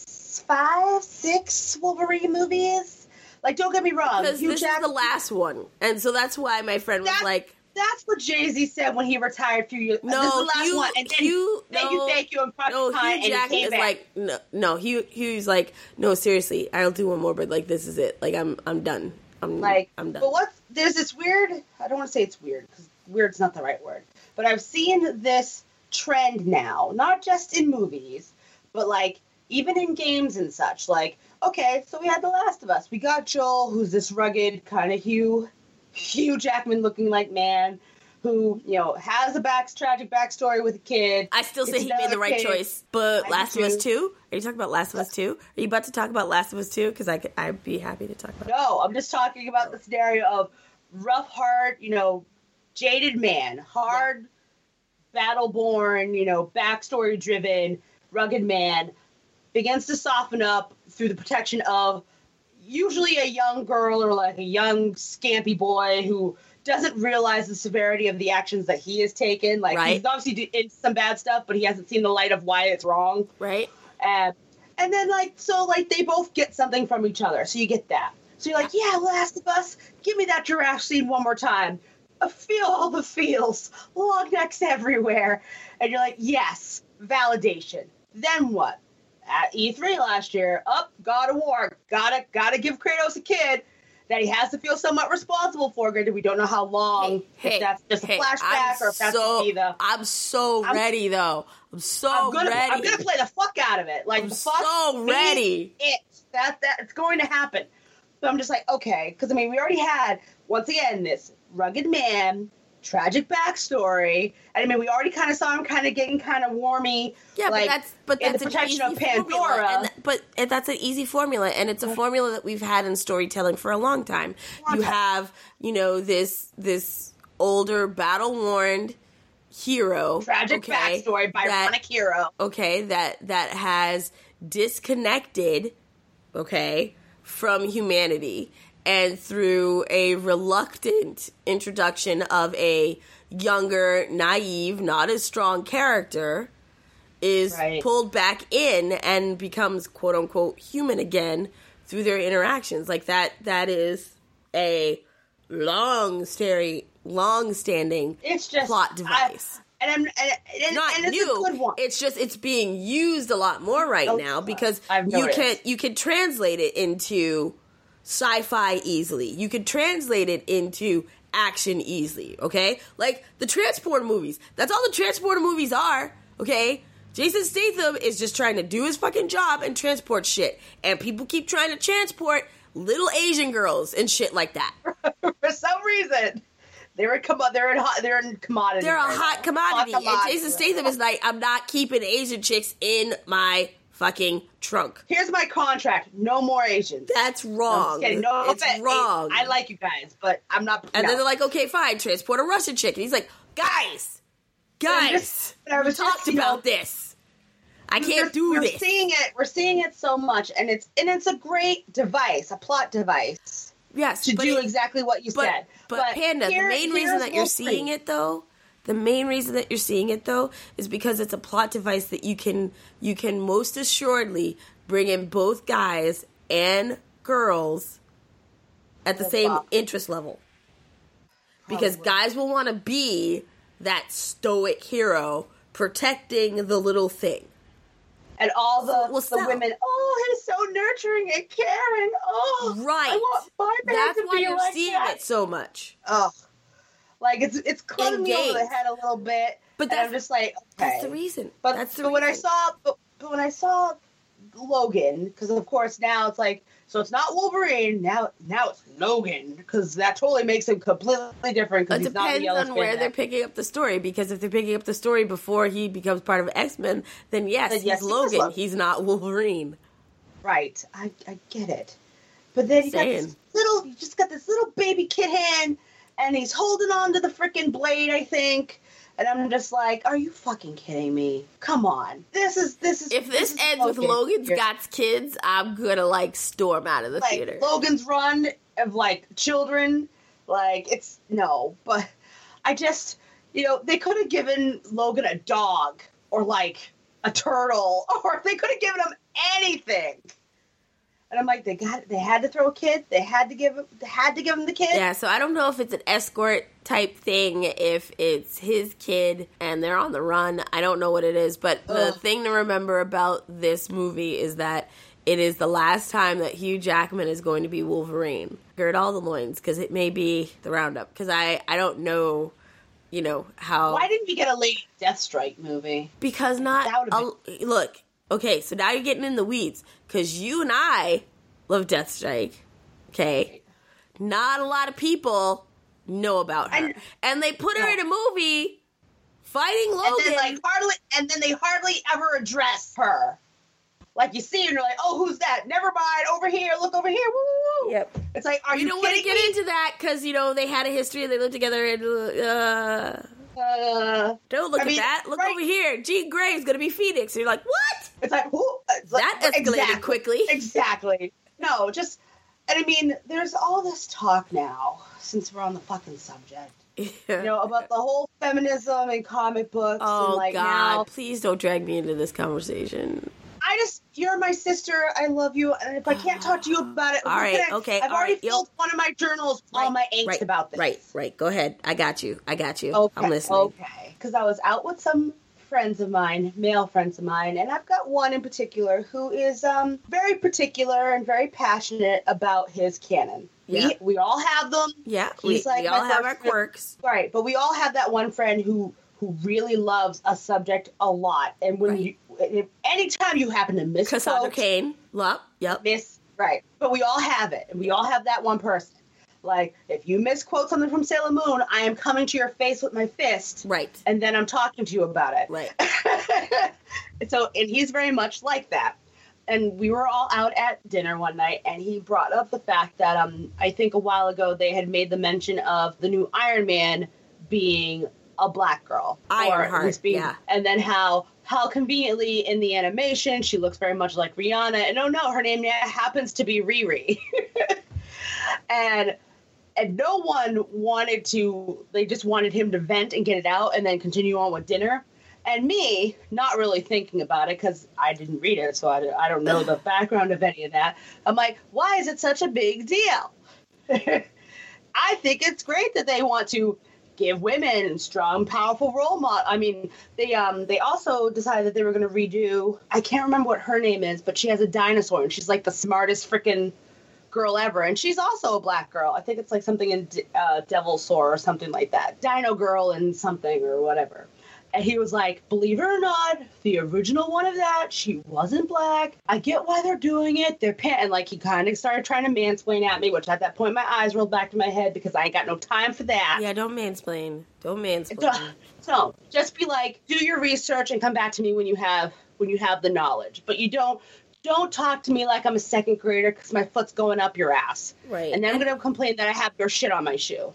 Speaker 2: five, six Wolverine movies. Like, don't get me wrong.
Speaker 3: Because this Jackson, is the last one. And so that's why my friend was like...
Speaker 2: That's what Jay-Z said when he retired a few years ago.
Speaker 3: No,
Speaker 2: this is the last
Speaker 3: Hugh,
Speaker 2: one. And then,
Speaker 3: Hugh,
Speaker 2: thank
Speaker 3: no,
Speaker 2: you, thank you, and
Speaker 3: no,
Speaker 2: time,
Speaker 3: Hugh Jackman is back. like, no, no, Hugh, Hugh's like, no, seriously, I'll do one more, but like, this is it. Like, I'm, I'm done. I'm
Speaker 2: like,
Speaker 3: I'm done.
Speaker 2: But what? There's this weird. I don't want to say it's weird because weird's not the right word. But I've seen this trend now, not just in movies, but like even in games and such. Like, okay, so we had The Last of Us. We got Joel, who's this rugged kind of Hugh, Hugh Jackman looking like man, who, you know, has a back tragic backstory with a kid.
Speaker 3: I still say he made the right kid. choice. But I Last of Us two? Are you talking about Last of Us two? Are you about to talk about Last of Us two? Because I could, I'd be happy to talk about it.
Speaker 2: No, I'm just talking about the scenario of rough, hard, you know, jaded man, hard, yeah. battle-born, you know, backstory-driven, rugged man, begins to soften up through the protection of usually a young girl or like a young scampy boy who doesn't realize the severity of the actions that he has taken. Like,
Speaker 3: right.
Speaker 2: he's obviously in some bad stuff, but he hasn't seen the light of why it's wrong.
Speaker 3: Right.
Speaker 2: And, and then, like, so, like, they both get something from each other. So you get that. So you're like, yeah, Last of Us, give me that giraffe scene one more time. I feel all the feels. Long necks everywhere. And you're like, yes, validation. Then what? At E three last year, up, God of War. Gotta, gotta give Kratos a kid that he has to feel somewhat responsible for. Granted, we don't know how long.
Speaker 3: Hey,
Speaker 2: if
Speaker 3: hey,
Speaker 2: that's just
Speaker 3: hey,
Speaker 2: a flashback
Speaker 3: I'm
Speaker 2: or if that's
Speaker 3: so,
Speaker 2: be the.
Speaker 3: I'm so
Speaker 2: I'm,
Speaker 3: ready, though. I'm so
Speaker 2: I'm gonna,
Speaker 3: ready.
Speaker 2: I'm gonna play the fuck out of it. Like,
Speaker 3: I'm
Speaker 2: the fuck
Speaker 3: so ready.
Speaker 2: It that that it's going to happen. So I'm just like, okay, because I mean, we already had once again this rugged man, tragic backstory, and I mean, we already kind of saw him kind of getting kind of warmy.
Speaker 3: Yeah,
Speaker 2: like,
Speaker 3: but that's but
Speaker 2: in
Speaker 3: that's
Speaker 2: the
Speaker 3: an
Speaker 2: protection
Speaker 3: easy
Speaker 2: of Pandora.
Speaker 3: formula. And, but and that's an easy formula, and it's a formula that we've had in storytelling for a long time.
Speaker 2: Long
Speaker 3: you
Speaker 2: time.
Speaker 3: have, you know, this this older, battle worn hero,
Speaker 2: Tragic
Speaker 3: okay,
Speaker 2: backstory, Byronic
Speaker 3: that,
Speaker 2: hero.
Speaker 3: Okay, that that has disconnected, okay, from humanity, and through a reluctant introduction of a younger, naive, not as strong character, is
Speaker 2: Right.
Speaker 3: pulled back in and becomes quote unquote human again through their interactions. Like that that is a long stary long standing
Speaker 2: It's just
Speaker 3: plot device.
Speaker 2: I, and I'm and, and,
Speaker 3: Not
Speaker 2: and it's
Speaker 3: new.
Speaker 2: a good one.
Speaker 3: It's just it's being used a lot more right
Speaker 2: Oh,
Speaker 3: now because
Speaker 2: I've
Speaker 3: you
Speaker 2: noticed.
Speaker 3: can you can translate it into sci-fi easily. You can translate it into action easily, okay? Like the Transporter movies. That's all the Transporter movies are, okay? Jason Statham is just trying to do his fucking job and transport shit. And people keep trying to transport little Asian girls and shit like that.
Speaker 2: For some reason, they're in com- they're in hot they're in commodity.
Speaker 3: They're a
Speaker 2: right
Speaker 3: hot
Speaker 2: now.
Speaker 3: commodity.
Speaker 2: Hot
Speaker 3: And Jason Statham is like, I'm not keeping Asian chicks in my fucking trunk.
Speaker 2: Here's my contract. No more Asians.
Speaker 3: That's
Speaker 2: No, I'm
Speaker 3: wrong.
Speaker 2: just kidding. No,
Speaker 3: it's
Speaker 2: offense.
Speaker 3: wrong.
Speaker 2: I like you guys, but I'm not.
Speaker 3: And
Speaker 2: no.
Speaker 3: then they're like, okay, fine, transport a Russian chick. And he's like, guys, guys,
Speaker 2: just- I
Speaker 3: we
Speaker 2: was just,
Speaker 3: talked
Speaker 2: you know,
Speaker 3: about this. I
Speaker 2: we're,
Speaker 3: can't do
Speaker 2: we're
Speaker 3: this.
Speaker 2: seeing it. We're seeing it so much, and it's and it's a great device, a plot device
Speaker 3: Yes,
Speaker 2: to
Speaker 3: but
Speaker 2: do
Speaker 3: it-
Speaker 2: exactly what you
Speaker 3: but,
Speaker 2: said.
Speaker 3: But, Panda,
Speaker 2: here-
Speaker 3: the main reason
Speaker 2: here's
Speaker 3: that you're
Speaker 2: Wolverine.
Speaker 3: seeing it, though, the main reason that you're seeing it, though, is because it's a plot device that you can you can most assuredly bring in both guys and girls at the
Speaker 2: Oh,
Speaker 3: same
Speaker 2: fuck.
Speaker 3: interest level. Because
Speaker 2: Probably.
Speaker 3: guys will want to be that stoic hero protecting the little thing.
Speaker 2: and all the,
Speaker 3: What's
Speaker 2: the
Speaker 3: that?
Speaker 2: women. Oh, he's so nurturing and caring. Oh,
Speaker 3: Right.
Speaker 2: I want my man
Speaker 3: That's
Speaker 2: to
Speaker 3: why
Speaker 2: be
Speaker 3: you're
Speaker 2: like
Speaker 3: seeing
Speaker 2: that.
Speaker 3: it so much.
Speaker 2: Oh, like it's it's cutting me over the
Speaker 3: Engaged.
Speaker 2: head a little bit.
Speaker 3: But
Speaker 2: and
Speaker 3: that's-
Speaker 2: I'm just like, okay.
Speaker 3: That's the reason.
Speaker 2: But,
Speaker 3: that's the
Speaker 2: but when I
Speaker 3: reason.
Speaker 2: saw, but, but when I saw Logan, because of course now it's like, so it's not Wolverine now. Now it's Logan, because that totally makes him completely different. Because
Speaker 3: It
Speaker 2: he's not the
Speaker 3: depends
Speaker 2: yellow
Speaker 3: on where
Speaker 2: spandex.
Speaker 3: they're picking up the story, because if they're picking up the story before he becomes part of X-Men, then yes,
Speaker 2: Then
Speaker 3: he's
Speaker 2: yes, he is
Speaker 3: Logan.
Speaker 2: Logan.
Speaker 3: He's not Wolverine.
Speaker 2: Right, I, I get it, but then you got this
Speaker 3: Saying.
Speaker 2: little, you just got this little baby kid hand, and he's holding on to the freaking blade, I think. And I'm just like, are you fucking kidding me? Come on, this is this is.
Speaker 3: If this
Speaker 2: is
Speaker 3: ends with
Speaker 2: Logan.
Speaker 3: Logan's
Speaker 2: You're-
Speaker 3: got kids, I'm gonna like storm out of the
Speaker 2: like
Speaker 3: theater.
Speaker 2: Logan's Run of like children, like it's no, but I just, you know, they could have given Logan a dog or like a turtle, or they could have given him anything. And I'm like, they got, they had to throw a kid. They had to give him, they had to give him the kid.
Speaker 3: Yeah, so I don't know if it's an escort type thing, if it's his kid and they're on the run. I don't know what it is, but the
Speaker 2: Ugh.
Speaker 3: thing to remember about this movie is that it is the last time that Hugh Jackman is going to be Wolverine. Gird all the loins, because it may be the roundup. Because I, I don't know, you know, how...
Speaker 2: Why didn't we get a Lady Deathstrike movie?
Speaker 3: Because not...
Speaker 2: That would've
Speaker 3: a- look, okay, so now you're getting in the weeds. Because you and I love Deathstrike, okay? Not a lot of people know about her.
Speaker 2: And-
Speaker 3: And, they put her
Speaker 2: No.
Speaker 3: in a movie fighting
Speaker 2: And
Speaker 3: Logan.
Speaker 2: then like hardly, and then they hardly ever address her. Like you see, her and you're like, oh, who's that? Never mind. Over here. Look over here. Woo, woo, woo.
Speaker 3: Yep.
Speaker 2: It's like, are
Speaker 3: we
Speaker 2: you
Speaker 3: don't want to
Speaker 2: kidding
Speaker 3: get
Speaker 2: me?
Speaker 3: into that because, you know, they had a history and they lived together and... Uh,
Speaker 2: Uh,
Speaker 3: don't look
Speaker 2: I
Speaker 3: at
Speaker 2: mean,
Speaker 3: that. Look
Speaker 2: right.
Speaker 3: over here. Jean Grey's going to be Phoenix. And you're like, what?
Speaker 2: it's like, who? It's like,
Speaker 3: That escalated
Speaker 2: exactly,
Speaker 3: quickly.
Speaker 2: Exactly. No, just And I mean, there's all this talk now, since we're on the fucking subject,
Speaker 3: Yeah.
Speaker 2: you know, about the whole feminism in comic books.
Speaker 3: Oh,
Speaker 2: and like
Speaker 3: God.
Speaker 2: now,
Speaker 3: Please don't drag me into this conversation.
Speaker 2: I just, you're my sister. I love you. And if I can't talk to you about it,
Speaker 3: All
Speaker 2: we're
Speaker 3: right,
Speaker 2: gonna-
Speaker 3: okay,
Speaker 2: I've
Speaker 3: all
Speaker 2: already
Speaker 3: right, you'll-
Speaker 2: filled one of my journals, all
Speaker 3: Right,
Speaker 2: my angst
Speaker 3: right,
Speaker 2: about this.
Speaker 3: Right, right. Go ahead. I got you. I got you.
Speaker 2: Okay.
Speaker 3: I'm listening.
Speaker 2: Okay. Because I was out with some friends of mine, male friends of mine, and I've got one in particular who is um, very particular and very passionate about his canon.
Speaker 3: Yeah.
Speaker 2: We, we all have them.
Speaker 3: Yeah, we,
Speaker 2: He's like
Speaker 3: we all
Speaker 2: my
Speaker 3: have
Speaker 2: first
Speaker 3: our
Speaker 2: friend.
Speaker 3: quirks.
Speaker 2: Right, but we all have that one friend who who really loves a subject a lot, and when
Speaker 3: Right.
Speaker 2: you, if, anytime you happen to miss
Speaker 3: Cassandra Cain. Yup. Yep.
Speaker 2: miss right, but we all have it, and we all have that one person. Like, if you misquote something from Sailor Moon, I am coming to your face with my fist,
Speaker 3: Right.
Speaker 2: and then I'm talking to you about it.
Speaker 3: Right.
Speaker 2: And so, and he's very much like that. And we were all out at dinner one night, and he brought up the fact that um, I think a while ago they had made the mention of the new Iron Man being a black girl,
Speaker 3: Ironheart,
Speaker 2: at least being,
Speaker 3: yeah.
Speaker 2: and then how how conveniently in the animation she looks very much like Rihanna, and oh no, her name happens to be Riri, and and no one wanted to. They just wanted him to vent and get it out, and then continue on with dinner. And me, not really thinking about it because I didn't read it, so I, I don't know the background of any of that. I'm like, why is it such a big deal? I think it's great that they want to give women strong, powerful role model. I mean, they um they also decided that they were going to redo. I can't remember what her name is, but she has a dinosaur, and she's like the smartest freaking girl ever, and she's also a black girl. I think it's like something in uh, Devil's Soar or something like that. Dino Girl and something or whatever. And he was like, believe it or not, the original one of that, she wasn't black. I get why they're doing it. They're pan-. And like he kind of started trying to mansplain at me, which at that point my eyes rolled back to my head because I ain't got no time for that.
Speaker 3: Yeah, don't mansplain. Don't mansplain.
Speaker 2: So, so just be like, do your research and come back to me when you have when you have the knowledge. But you don't don't talk to me like I'm a second grader because my foot's going up your ass.
Speaker 3: Right.
Speaker 2: And then I'm gonna complain that I have your shit on my shoe.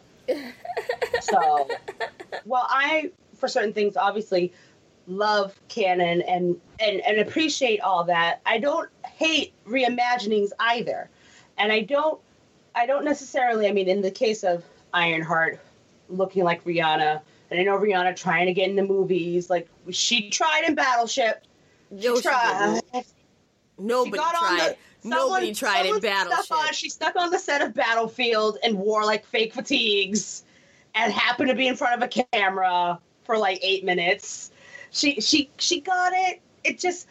Speaker 2: So, well, I. for certain things, obviously, love canon and, and, and appreciate all that. I don't hate reimaginings either. And I don't I don't necessarily, I mean, in the case of Ironheart looking like Rihanna, and I know Rihanna trying to get into movies, like, she tried in Battleship. She
Speaker 3: No, she
Speaker 2: tried.
Speaker 3: didn't. Nobody
Speaker 2: She got on
Speaker 3: tried.
Speaker 2: the-
Speaker 3: Nobody
Speaker 2: someone-
Speaker 3: tried in
Speaker 2: someone
Speaker 3: Battleship.
Speaker 2: stuck on- She stuck on the set of Battlefield and wore, like, fake fatigues and happened to be in front of a camera for like eight minutes. She she she got it. It just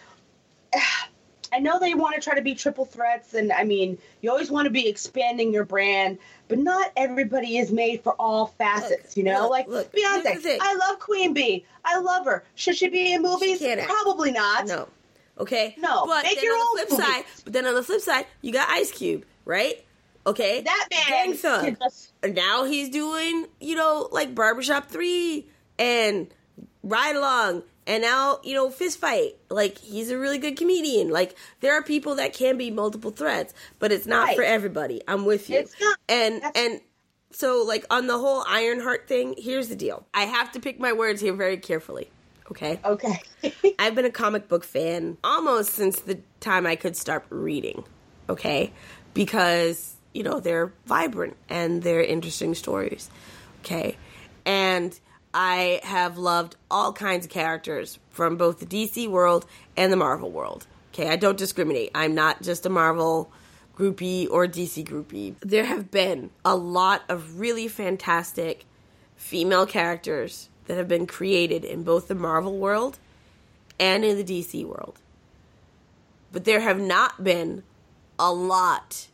Speaker 2: I know they want to try to be triple threats, and I mean, you always want to be expanding your brand, but not everybody is made for all facets,
Speaker 3: Look,
Speaker 2: you know?
Speaker 3: look,
Speaker 2: like
Speaker 3: look, here's the
Speaker 2: Beyonce.
Speaker 3: thing.
Speaker 2: I love Queen Bee. I love her. Should she be in movies?
Speaker 3: can't act.
Speaker 2: Probably not.
Speaker 3: No. Okay?
Speaker 2: No,
Speaker 3: But
Speaker 2: make
Speaker 3: then
Speaker 2: your
Speaker 3: on the
Speaker 2: own
Speaker 3: flip
Speaker 2: movie.
Speaker 3: side, but then on the flip side, you got Ice Cube, right? Okay?
Speaker 2: That man
Speaker 3: Gang Thug.
Speaker 2: can just-
Speaker 3: And now he's doing, you know, like Barbershop three and Ride Along. And now, you know, Fist Fight. Like, he's a really good comedian. Like, there are people that can be multiple threats, but it's not
Speaker 2: Right.
Speaker 3: for everybody. I'm with you.
Speaker 2: It's not.
Speaker 3: And
Speaker 2: That's-
Speaker 3: and so, like, on the whole Ironheart thing, here's the deal. I have to pick my words here very carefully. Okay?
Speaker 2: Okay.
Speaker 3: I've been a comic book fan almost since the time I could start reading. Okay? Because, you know, they're vibrant and they're interesting stories. Okay? And I have loved all kinds of characters from both the D C world and the Marvel world. Okay, I don't discriminate. I'm not just a Marvel groupie or D C groupie. There have been a lot of really fantastic female characters that have been created in both the Marvel world and in the D C world. But there have not been a lot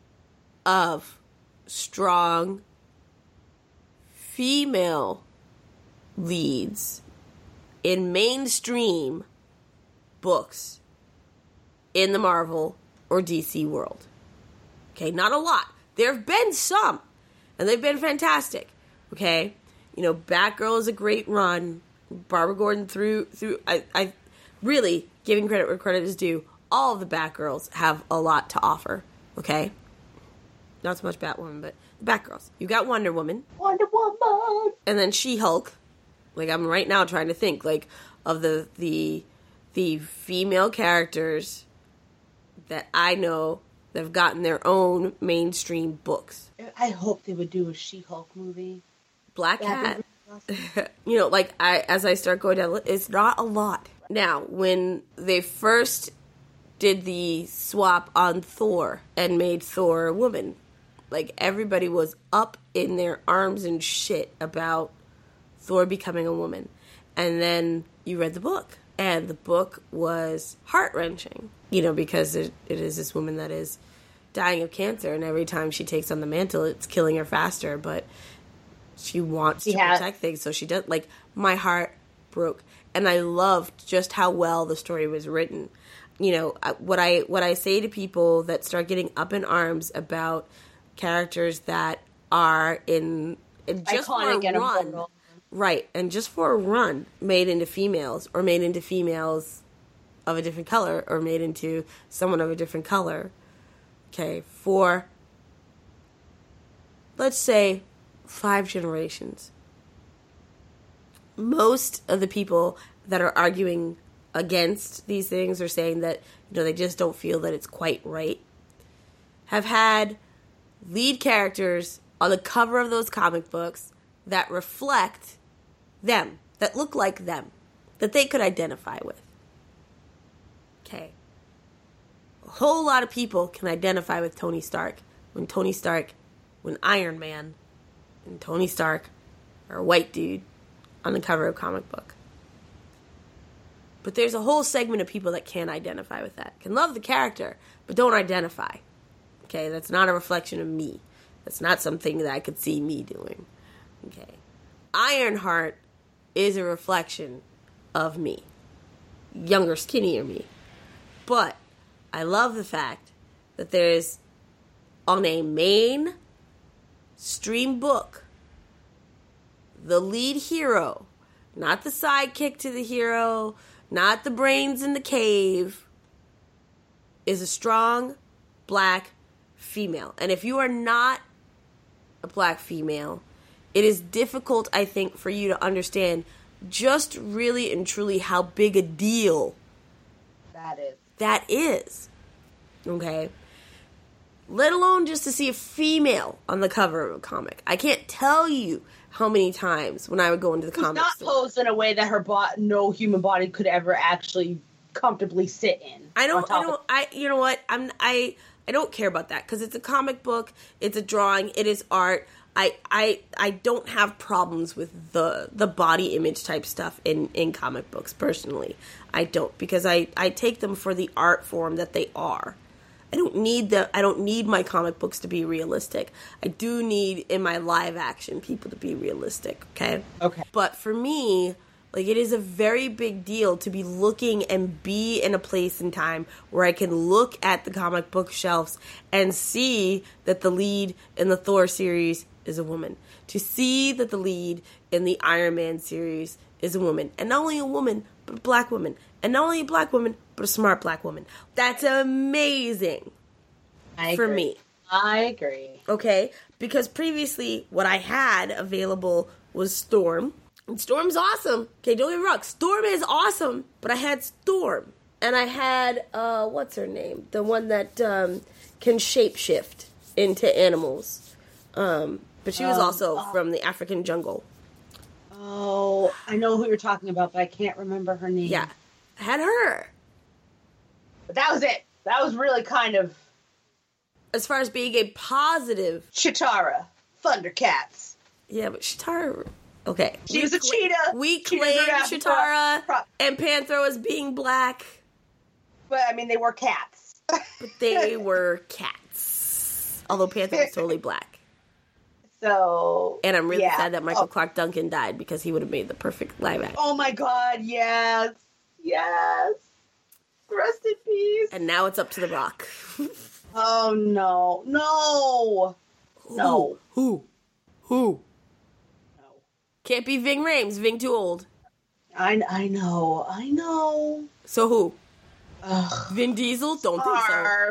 Speaker 3: of strong female leads in mainstream books in the Marvel or D C world. Okay, not a lot. There have been some, and they've been fantastic. Okay, you know, Batgirl is a great run. Barbara Gordon through through. I, I really giving credit where credit is due. All of the Batgirls have a lot to offer. Okay, not so much Batwoman, but the Batgirls. You got Wonder Woman,
Speaker 2: Wonder Woman.
Speaker 3: and then She-Hulk. Like, I'm right now trying to think, like, of the the the female characters that I know that have gotten their own mainstream books.
Speaker 2: I hope they would do a She-Hulk movie.
Speaker 3: Black
Speaker 2: That'd
Speaker 3: Cat.
Speaker 2: be really awesome. You
Speaker 3: know, like, I as I start going down, it's not a lot. Now, when they first did the swap on Thor and made Thor a woman, like, everybody was up in their arms and shit about Thor becoming a woman. And then you read the book, and the book was heart-wrenching, you know, because it, it is this woman that is dying of cancer, and every time she takes on the mantle, it's killing her faster, but she wants she to has- protect things, so she does. Like, my heart broke, and I loved just how well the story was written. You know, what I what I say to people that start getting up in arms about characters that are in, in just
Speaker 2: iconic
Speaker 3: for a run,
Speaker 2: immortal.
Speaker 3: Right, and just for a run, made into females, or made into females of a different color, or made into someone of a different color. Okay, for, let's say, five generations. Most of the people that are arguing against these things or saying that, you know, they just don't feel that it's quite right, have had lead characters on the cover of those comic books that reflect them, that look like them, that they could identify with. Okay. A whole lot of people can identify with Tony Stark when Tony Stark, when Iron Man and Tony Stark are a white dude on the cover of a comic book. But there's a whole segment of people that can't identify with that. Can love the character, but don't identify. Okay, that's not a reflection of me. That's not something that I could see me doing. Okay. Ironheart is a reflection of me. Younger, skinnier me. But I love the fact that there's, on a main stream book, the lead hero, not the sidekick to the hero, not the brains in the cave, is a strong black female. And if you are not a black female, it is difficult, I think, for you to understand just really and truly how big a deal
Speaker 2: that is.
Speaker 3: That is. Okay? Let alone just to see a female on the cover of a comic. I can't tell you how many times when I would go into the
Speaker 2: Who's
Speaker 3: comic
Speaker 2: not
Speaker 3: store.
Speaker 2: posed in a way that her bo- no human body could ever actually comfortably sit in.
Speaker 3: I don't. I don't.
Speaker 2: Of-
Speaker 3: I. You know what? I'm. I. I don't care about that because it's a comic book. It's a drawing. It is art. I. I. I don't have problems with the the body image type stuff in in comic books personally. I don't because I I take them for the art form that they are. I don't need the I don't need my comic books to be realistic. I do need in my live action people to be realistic, okay?
Speaker 2: Okay.
Speaker 3: But for me, like, it is a very big deal to be looking and be in a place and time where I can look at the comic book shelves and see that the lead in the Thor series is a woman. To see that the lead in the Iron Man series is a woman. And not only a woman, but a black woman. And not only a black woman, but a smart black woman. That's amazing
Speaker 2: I
Speaker 3: for
Speaker 2: agree.
Speaker 3: me.
Speaker 2: I agree.
Speaker 3: Okay? Because previously, what I had available was Storm. And Storm's awesome. Okay, don't get me wrong. Storm is awesome. But I had Storm. And I had, uh, what's her name? The one that um, can shapeshift into animals. Um, but she was
Speaker 2: Um,
Speaker 3: also
Speaker 2: uh,
Speaker 3: from the African jungle.
Speaker 2: Oh, I know who you're talking about, but I can't remember her name.
Speaker 3: Yeah. I had her.
Speaker 2: But that was it. That was really kind of
Speaker 3: As far as being a positive.
Speaker 2: Chitara, Thundercats.
Speaker 3: Yeah, but Chitara. Okay.
Speaker 2: She
Speaker 3: we
Speaker 2: was a
Speaker 3: cla-
Speaker 2: cheetah.
Speaker 3: We
Speaker 2: Cheetahs
Speaker 3: claim
Speaker 2: are not
Speaker 3: Chitara
Speaker 2: pro- pro-
Speaker 3: and Panthro as being black,
Speaker 2: But I mean, they were cats.
Speaker 3: but they were cats. Although Panther was totally black.
Speaker 2: So.
Speaker 3: And I'm really
Speaker 2: yeah.
Speaker 3: sad that Michael
Speaker 2: Oh.
Speaker 3: Clark Duncan died because he would have made the perfect live action.
Speaker 2: Oh my God! Yes, yes. Rest in peace.
Speaker 3: And now it's up to The Rock.
Speaker 2: Oh no, no, no,
Speaker 3: Who? Who?
Speaker 2: no.
Speaker 3: Can't be Ving Rhames. Ving too old.
Speaker 2: I I know, I know.
Speaker 3: So who?
Speaker 2: Ugh.
Speaker 3: Vin Diesel? Don't think so.
Speaker 2: Snarf.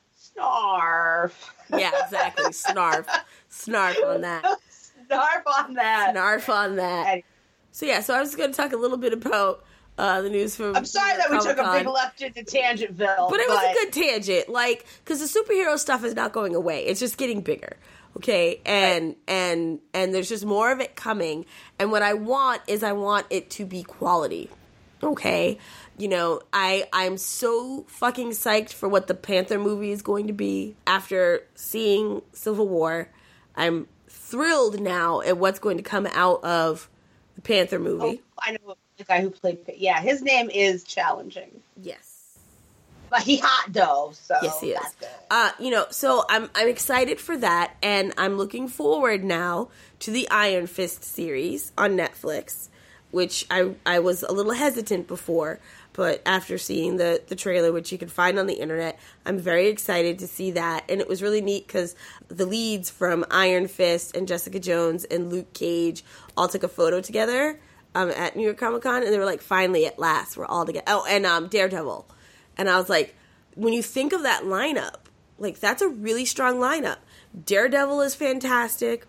Speaker 2: Snarf.
Speaker 3: Yeah, exactly. Snarf. Snarf on that.
Speaker 2: Snarf on that.
Speaker 3: Snarf on that.
Speaker 2: Anyway.
Speaker 3: So yeah, so I was going to talk a little bit about Uh, the news from
Speaker 2: I'm sorry that we took a big left into Tangentville.
Speaker 3: But it was but... a good tangent. Like, because the superhero stuff is not going away. It's just getting bigger. Okay? And, right. and, and there's just more of it coming. And what I want is I want it to be quality. Okay? You know, I, I'm so fucking psyched for what the Panther movie is going to be after seeing Civil War. I'm thrilled now at what's going to come out of the Panther movie.
Speaker 2: Oh, I know the guy who played. Yeah, his name is challenging.
Speaker 3: Yes,
Speaker 2: but he hot though. So
Speaker 3: yes, he is. Uh, you know, so I'm I'm excited for that, and I'm looking forward now to the Iron Fist series on Netflix, which I I was a little hesitant before. But after seeing the, the trailer, which you can find on the internet, I'm very excited to see that. And it was really neat because the leads from Iron Fist and Jessica Jones and Luke Cage all took a photo together um, at New York Comic Con. And they were like, finally, at last, we're all together. Oh, and um, Daredevil. And I was like, when you think of that lineup, like, that's a really strong lineup. Daredevil is fantastic.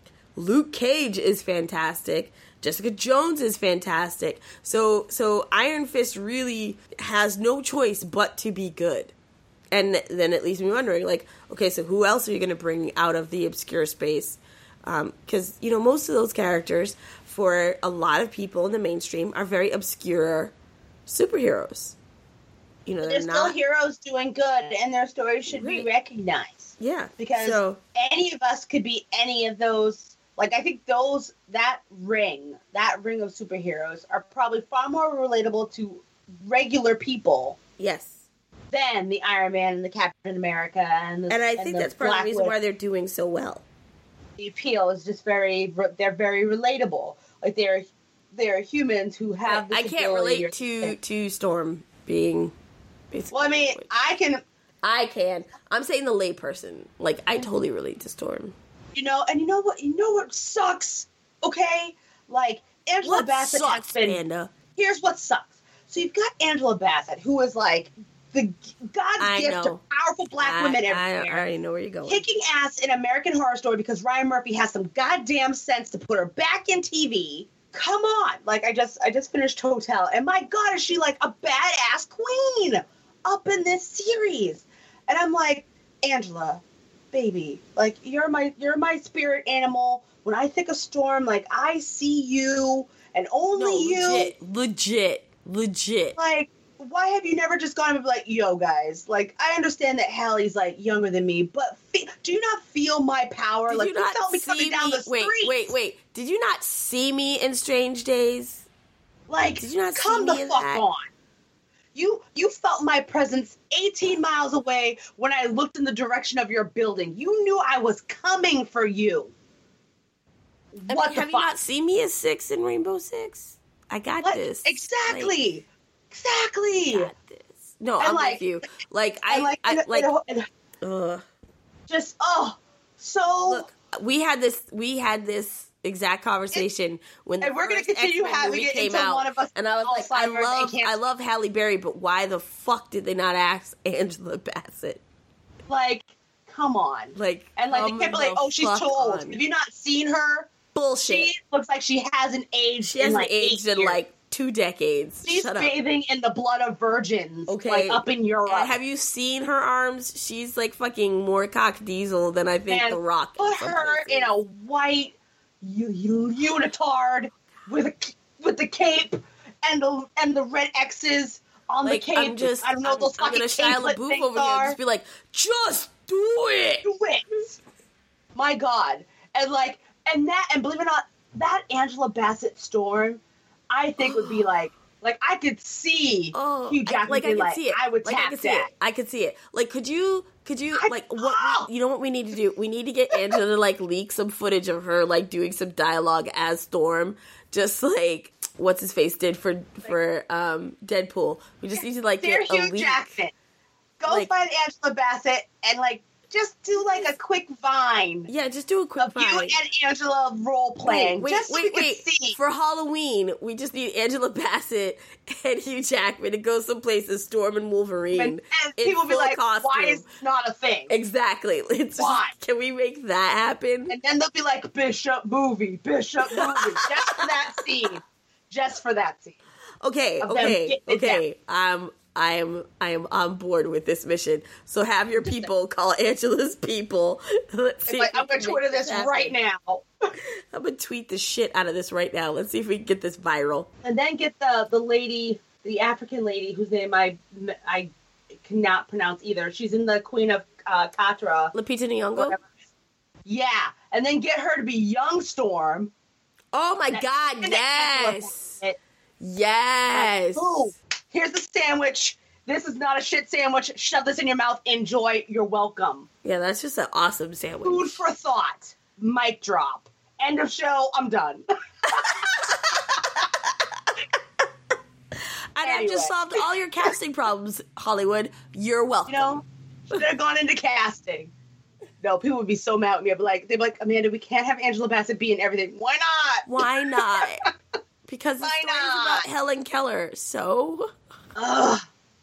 Speaker 3: Luke Cage is fantastic. Jessica Jones is fantastic. So so Iron Fist really has no choice but to be good. And then it leaves me wondering, like, okay, so who else are you going to bring out of the obscure space? Because, um, you know, most of those characters, for a lot of people in the mainstream, are very obscure superheroes. You know,
Speaker 2: they're, they're
Speaker 3: not...
Speaker 2: still heroes doing good, and their stories should right. be recognized.
Speaker 3: Yeah.
Speaker 2: Because
Speaker 3: so...
Speaker 2: any of us could be any of those. Like, I think those, that ring, that ring of superheroes are probably far more relatable to regular people.
Speaker 3: Yes.
Speaker 2: Than the Iron Man and the Captain America and the
Speaker 3: And I
Speaker 2: and
Speaker 3: think
Speaker 2: the
Speaker 3: that's part
Speaker 2: Black
Speaker 3: of the reason
Speaker 2: Widow.
Speaker 3: why they're doing so well.
Speaker 2: The appeal is just very, they're very relatable. Like, they're, they're humans who have this
Speaker 3: I can't relate to, to Storm being basically.
Speaker 2: Well, I mean, I can.
Speaker 3: I can. I'm saying the layperson. Like, I totally relate to Storm.
Speaker 2: You know, and you know what? You know what sucks? Okay, like Angela
Speaker 3: what
Speaker 2: Bassett
Speaker 3: sucks,
Speaker 2: has been.
Speaker 3: Panda?
Speaker 2: Here's what sucks. So you've got Angela Bassett, who is like the God's
Speaker 3: I
Speaker 2: gift
Speaker 3: know.
Speaker 2: to powerful black
Speaker 3: I,
Speaker 2: women
Speaker 3: I,
Speaker 2: everywhere.
Speaker 3: I already know where you're going.
Speaker 2: Kicking ass in American Horror Story because Ryan Murphy has some goddamn sense to put her back in T V. Come on, like I just I just finished Hotel, and my God, is she like a badass queen up in this series? And I'm like, Angela. Baby, like you're my you're my spirit animal. When I think of Storm, like I see you and only
Speaker 3: no, legit,
Speaker 2: you.
Speaker 3: Legit, legit.
Speaker 2: Like, why have you never just gone and be like, yo, guys? Like, I understand that Hallie's like younger than me, but fe- do you not feel my power?
Speaker 3: Did
Speaker 2: like,
Speaker 3: you, not
Speaker 2: you felt me coming
Speaker 3: me?
Speaker 2: down the
Speaker 3: wait,
Speaker 2: street.
Speaker 3: Wait, wait, Did you not see me in Strange Days?
Speaker 2: Like,
Speaker 3: Did you not
Speaker 2: come
Speaker 3: see
Speaker 2: the
Speaker 3: me in
Speaker 2: fuck
Speaker 3: that?
Speaker 2: on. You you felt my presence eighteen miles away when I looked in the direction of your building. You knew I was coming for you.
Speaker 3: I
Speaker 2: What
Speaker 3: mean,
Speaker 2: the
Speaker 3: have
Speaker 2: fuck?
Speaker 3: you not seen me as Six in Rainbow Six? I got
Speaker 2: What?
Speaker 3: this.
Speaker 2: Exactly.
Speaker 3: Like,
Speaker 2: exactly.
Speaker 3: I got this. No,
Speaker 2: And
Speaker 3: I'm
Speaker 2: like-
Speaker 3: with you. Like I,
Speaker 2: And like,
Speaker 3: I,
Speaker 2: and-
Speaker 3: like,
Speaker 2: and-
Speaker 3: ugh.
Speaker 2: just oh, so.
Speaker 3: Look, we had this. We had this exact conversation when the
Speaker 2: and we're gonna
Speaker 3: first
Speaker 2: continue
Speaker 3: X-Men
Speaker 2: having
Speaker 3: movie
Speaker 2: it
Speaker 3: came
Speaker 2: until
Speaker 3: out,
Speaker 2: one of us
Speaker 3: and I was like,
Speaker 2: Alzheimer's
Speaker 3: I
Speaker 2: and
Speaker 3: love,
Speaker 2: cancer.
Speaker 3: I love Halle Berry, but why the fuck did they not ask Angela Bassett?
Speaker 2: Like, come on.
Speaker 3: Like,
Speaker 2: And like, they
Speaker 3: come
Speaker 2: can't be like,
Speaker 3: the
Speaker 2: oh, she's
Speaker 3: fuck
Speaker 2: too old.
Speaker 3: on.
Speaker 2: Have you not seen her?
Speaker 3: Bullshit.
Speaker 2: She looks like she hasn't aged.
Speaker 3: She
Speaker 2: in
Speaker 3: hasn't
Speaker 2: like
Speaker 3: aged
Speaker 2: eight
Speaker 3: in
Speaker 2: years.
Speaker 3: like two decades.
Speaker 2: She's
Speaker 3: Shut up.
Speaker 2: bathing in the blood of virgins.
Speaker 3: Okay.
Speaker 2: Like up in Europe.
Speaker 3: And have you seen her arms? She's like fucking more cock diesel than I think
Speaker 2: And
Speaker 3: The Rock.
Speaker 2: put
Speaker 3: in some
Speaker 2: her
Speaker 3: places.
Speaker 2: in a white u- u- unitard with a with the cape and the and the red X's on
Speaker 3: Like,
Speaker 2: the cape.
Speaker 3: I'm just,
Speaker 2: I don't know
Speaker 3: I'm,
Speaker 2: those
Speaker 3: I'm
Speaker 2: fucking
Speaker 3: gonna Shia
Speaker 2: capelet
Speaker 3: LaBeouf
Speaker 2: things
Speaker 3: over here
Speaker 2: are.
Speaker 3: and just be like, just do it.
Speaker 2: Do it. My God. And like, and that, and believe it or not, that Angela Bassett Storm, I think would be like, like I could see
Speaker 3: Oh,
Speaker 2: Hugh
Speaker 3: I,
Speaker 2: Jackman
Speaker 3: like
Speaker 2: be
Speaker 3: I could
Speaker 2: like,
Speaker 3: see it.
Speaker 2: I would
Speaker 3: like,
Speaker 2: tap
Speaker 3: I could see
Speaker 2: that.
Speaker 3: it. I could see it. Like, could you? Could you?
Speaker 2: I-
Speaker 3: like, what? We, you know what we need to do? We need to get Angela to like leak some footage of her like doing some dialogue as Storm, just like what's his face did for for um Deadpool. We just need to like
Speaker 2: Dear
Speaker 3: get a
Speaker 2: Hugh
Speaker 3: leak.
Speaker 2: Jackman, go
Speaker 3: Like-
Speaker 2: find Angela Bassett and like just do like a quick vine
Speaker 3: Yeah, just do a quick
Speaker 2: of you
Speaker 3: find.
Speaker 2: and Angela role playing,
Speaker 3: Wait,
Speaker 2: just so
Speaker 3: wait,
Speaker 2: we can
Speaker 3: wait.
Speaker 2: see.
Speaker 3: For Halloween, we just need Angela Bassett and Hugh Jackman to go someplace as Storm and Wolverine.
Speaker 2: And, and
Speaker 3: in
Speaker 2: people be
Speaker 3: full
Speaker 2: like,
Speaker 3: costume.
Speaker 2: "Why is this not a thing?"
Speaker 3: Exactly. It's just-
Speaker 2: Why?
Speaker 3: can we make that happen?
Speaker 2: And then they'll be like, "Bishop movie, Bishop movie," just for that scene, just for that scene.
Speaker 3: Okay,
Speaker 2: of them
Speaker 3: okay,
Speaker 2: getting it
Speaker 3: okay. Um, I am I am on board with this mission. So have your people call Angela's people. Let's see.
Speaker 2: It's like,
Speaker 3: if we
Speaker 2: I'm going to
Speaker 3: can
Speaker 2: Twitter
Speaker 3: make
Speaker 2: this
Speaker 3: happen.
Speaker 2: right now.
Speaker 3: I'm going to tweet the shit out of this right now. Let's see if we can get this viral.
Speaker 2: And then get the, the lady, the African lady whose name I, I cannot pronounce either. She's in the Queen of uh, Katra.
Speaker 3: Lupita Nyong'o?
Speaker 2: Yeah. And then get her to be Young Storm.
Speaker 3: Oh my
Speaker 2: And
Speaker 3: God,
Speaker 2: then
Speaker 3: yes.
Speaker 2: it.
Speaker 3: Yes.
Speaker 2: Oh, here's the sandwich. This is not a shit sandwich. Shove this in your mouth. Enjoy. You're welcome.
Speaker 3: Yeah, that's just an awesome sandwich.
Speaker 2: Food for thought. Mic drop. End of show. I'm done.
Speaker 3: And I've
Speaker 2: Anyway.
Speaker 3: just solved all your casting problems, Hollywood. You're welcome.
Speaker 2: You know, should have gone into casting. No, people would be so mad at me. I'd be like, they'd be like, Amanda, we can't have Angela Bassett be in everything. Why not?
Speaker 3: Why not? Because the
Speaker 2: Why
Speaker 3: story's
Speaker 2: not?
Speaker 3: about Helen Keller. So,
Speaker 2: Ugh.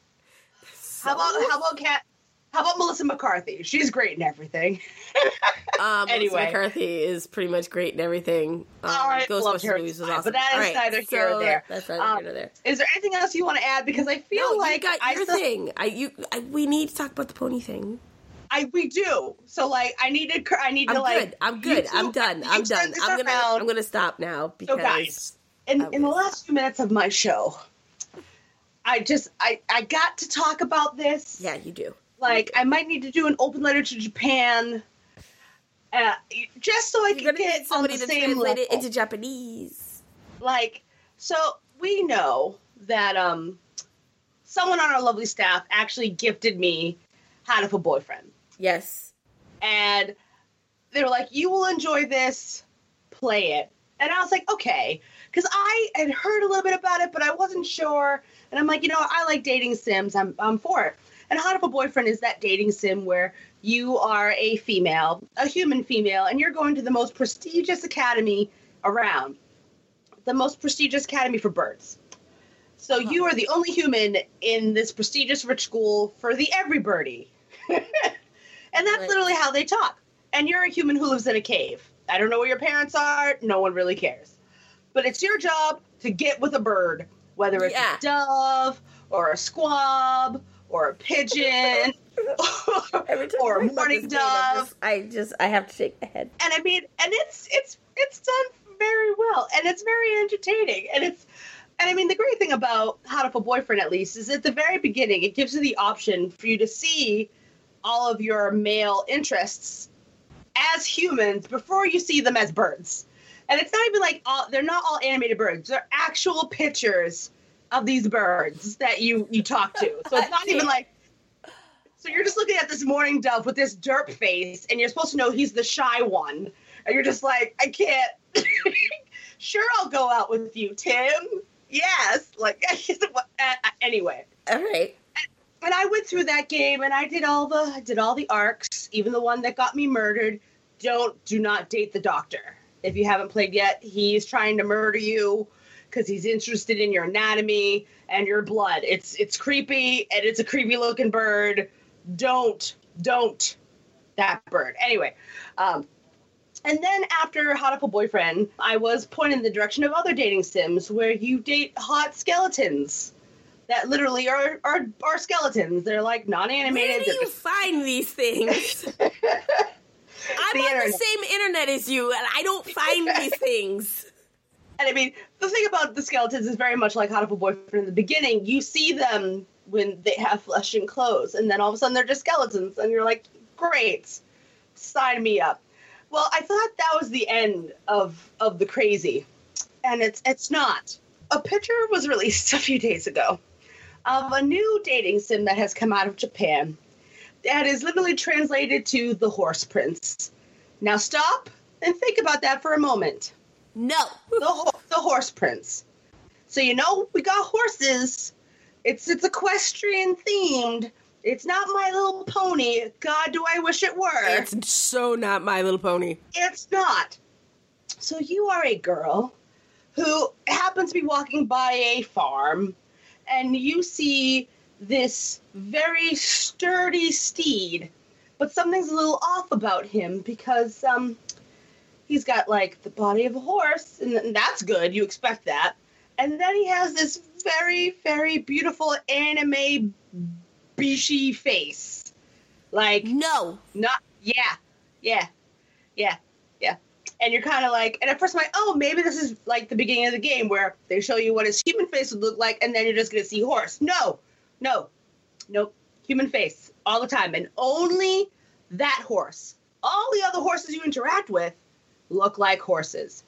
Speaker 3: so
Speaker 2: How about how about Cat? How about Melissa McCarthy? She's great in everything.
Speaker 3: um,
Speaker 2: anyway.
Speaker 3: Melissa McCarthy is pretty much great in everything. Um,
Speaker 2: All right, loved
Speaker 3: Ghostbusters
Speaker 2: her.
Speaker 3: movies was
Speaker 2: Fine,
Speaker 3: awesome.
Speaker 2: but that is
Speaker 3: All right,
Speaker 2: neither here
Speaker 3: so
Speaker 2: nor there.
Speaker 3: That's neither
Speaker 2: Um,
Speaker 3: here nor there.
Speaker 2: Is there anything else you want to add? Because I feel
Speaker 3: No,
Speaker 2: like
Speaker 3: you got
Speaker 2: I
Speaker 3: your
Speaker 2: still,
Speaker 3: thing. I you I, we need to talk about the pony thing.
Speaker 2: I we do. So like, I need to. I need
Speaker 3: I'm
Speaker 2: to like.
Speaker 3: good. I'm good.
Speaker 2: you
Speaker 3: I'm
Speaker 2: two-
Speaker 3: done.
Speaker 2: you
Speaker 3: I'm
Speaker 2: turn
Speaker 3: done.
Speaker 2: this
Speaker 3: I'm gonna
Speaker 2: around.
Speaker 3: I'm gonna stop now because
Speaker 2: So guys, in
Speaker 3: I
Speaker 2: in the
Speaker 3: was-
Speaker 2: last few minutes of my show, I just I I got to talk about this.
Speaker 3: yeah, you do.
Speaker 2: Like, I might need to do an open letter to Japan, uh, just so I
Speaker 3: You're
Speaker 2: can
Speaker 3: gonna
Speaker 2: get
Speaker 3: need
Speaker 2: on
Speaker 3: somebody
Speaker 2: the
Speaker 3: to
Speaker 2: same
Speaker 3: translate
Speaker 2: level.
Speaker 3: it into Japanese.
Speaker 2: Like, so we know that um, someone on our lovely staff actually gifted me How to F a Boyfriend,
Speaker 3: Yes.
Speaker 2: and they were like, "You will enjoy this. Play it." And I was like, "Okay," because I had heard a little bit about it, but I wasn't sure. And I'm like, you know, I like dating sims. I'm I'm for it. And How to F a Boyfriend is that dating sim where you are a female, a human female, and you're going to the most prestigious academy around, the most prestigious academy for birds. So you are the only human in this prestigious rich school for the every birdie. And that's
Speaker 3: Right.
Speaker 2: literally how they talk. And you're a human who lives in a cave. I don't know where your parents are. No one really cares. But it's your job to get with a bird, whether it's
Speaker 3: Yeah.
Speaker 2: a dove or a squab or a pigeon
Speaker 3: Every time
Speaker 2: or
Speaker 3: I
Speaker 2: a
Speaker 3: think about
Speaker 2: mourning
Speaker 3: this game, I'm
Speaker 2: dove.
Speaker 3: just- I just I have to shake my head.
Speaker 2: And I mean, and it's it's it's done very well, and it's very entertaining, and it's and I mean, the great thing about How to F a Boyfriend, at least, is at the very beginning, it gives you the option for you to see all of your male interests as humans before you see them as birds. And it's not even like all, they're not all animated birds; they're actual pictures of these birds that you you talk to. So it's not even like. So you're just looking at this mourning dove with this derp face, and you're supposed to know he's the shy one. And you're just like, I can't. Sure, I'll go out with you, Tim. Yes. Like, anyway.
Speaker 3: All right.
Speaker 2: And I went through that game, and I did all the I did all the arcs, even the one that got me murdered. Don't do not date the doctor. If you haven't played yet, he's trying to murder you because he's interested in your anatomy and your blood. It's it's creepy, and it's a creepy looking bird. Don't, don't that bird. Anyway, um, and then after How to F a Boyfriend, I was pointed in the direction of other dating sims where you date hot skeletons that literally are are, are skeletons. They're like non-animated.
Speaker 3: Where do you find these things? I'm
Speaker 2: The
Speaker 3: on
Speaker 2: internet.
Speaker 3: the same internet as you, and I don't find these things.
Speaker 2: And I mean, the thing about the skeletons is very much like How to F a Boyfriend. In the beginning, you see them when they have flesh and clothes, and then all of a sudden they're just skeletons, and you're like, great, sign me up. Well, I thought that was the end of of the crazy, and it's it's not. A picture was released a few days ago of a new dating sim that has come out of Japan that is literally translated to the Horse Prince. Now stop and think about that for a moment.
Speaker 3: No.
Speaker 2: The, ho- the Horse Prince. So you know we got horses. It's it's equestrian themed. It's not My Little Pony. God, do I wish it were.
Speaker 3: It's so not My Little Pony.
Speaker 2: It's not. So you are a girl who happens to be walking by a farm, and you see this very sturdy steed, but something's a little off about him because um, he's got like the body of a horse, and that's good. You expect that. And then he has this very, very beautiful anime bishi face. Like,
Speaker 3: No.
Speaker 2: not, yeah, yeah, yeah, yeah. And you're kind of like, and at first I'm like, oh, maybe this is like the beginning of the game where they show you what his human face would look like, and then you're just going to see horse. No, no, nope. Human face all the time. And only that horse. All the other horses you interact with look like horses.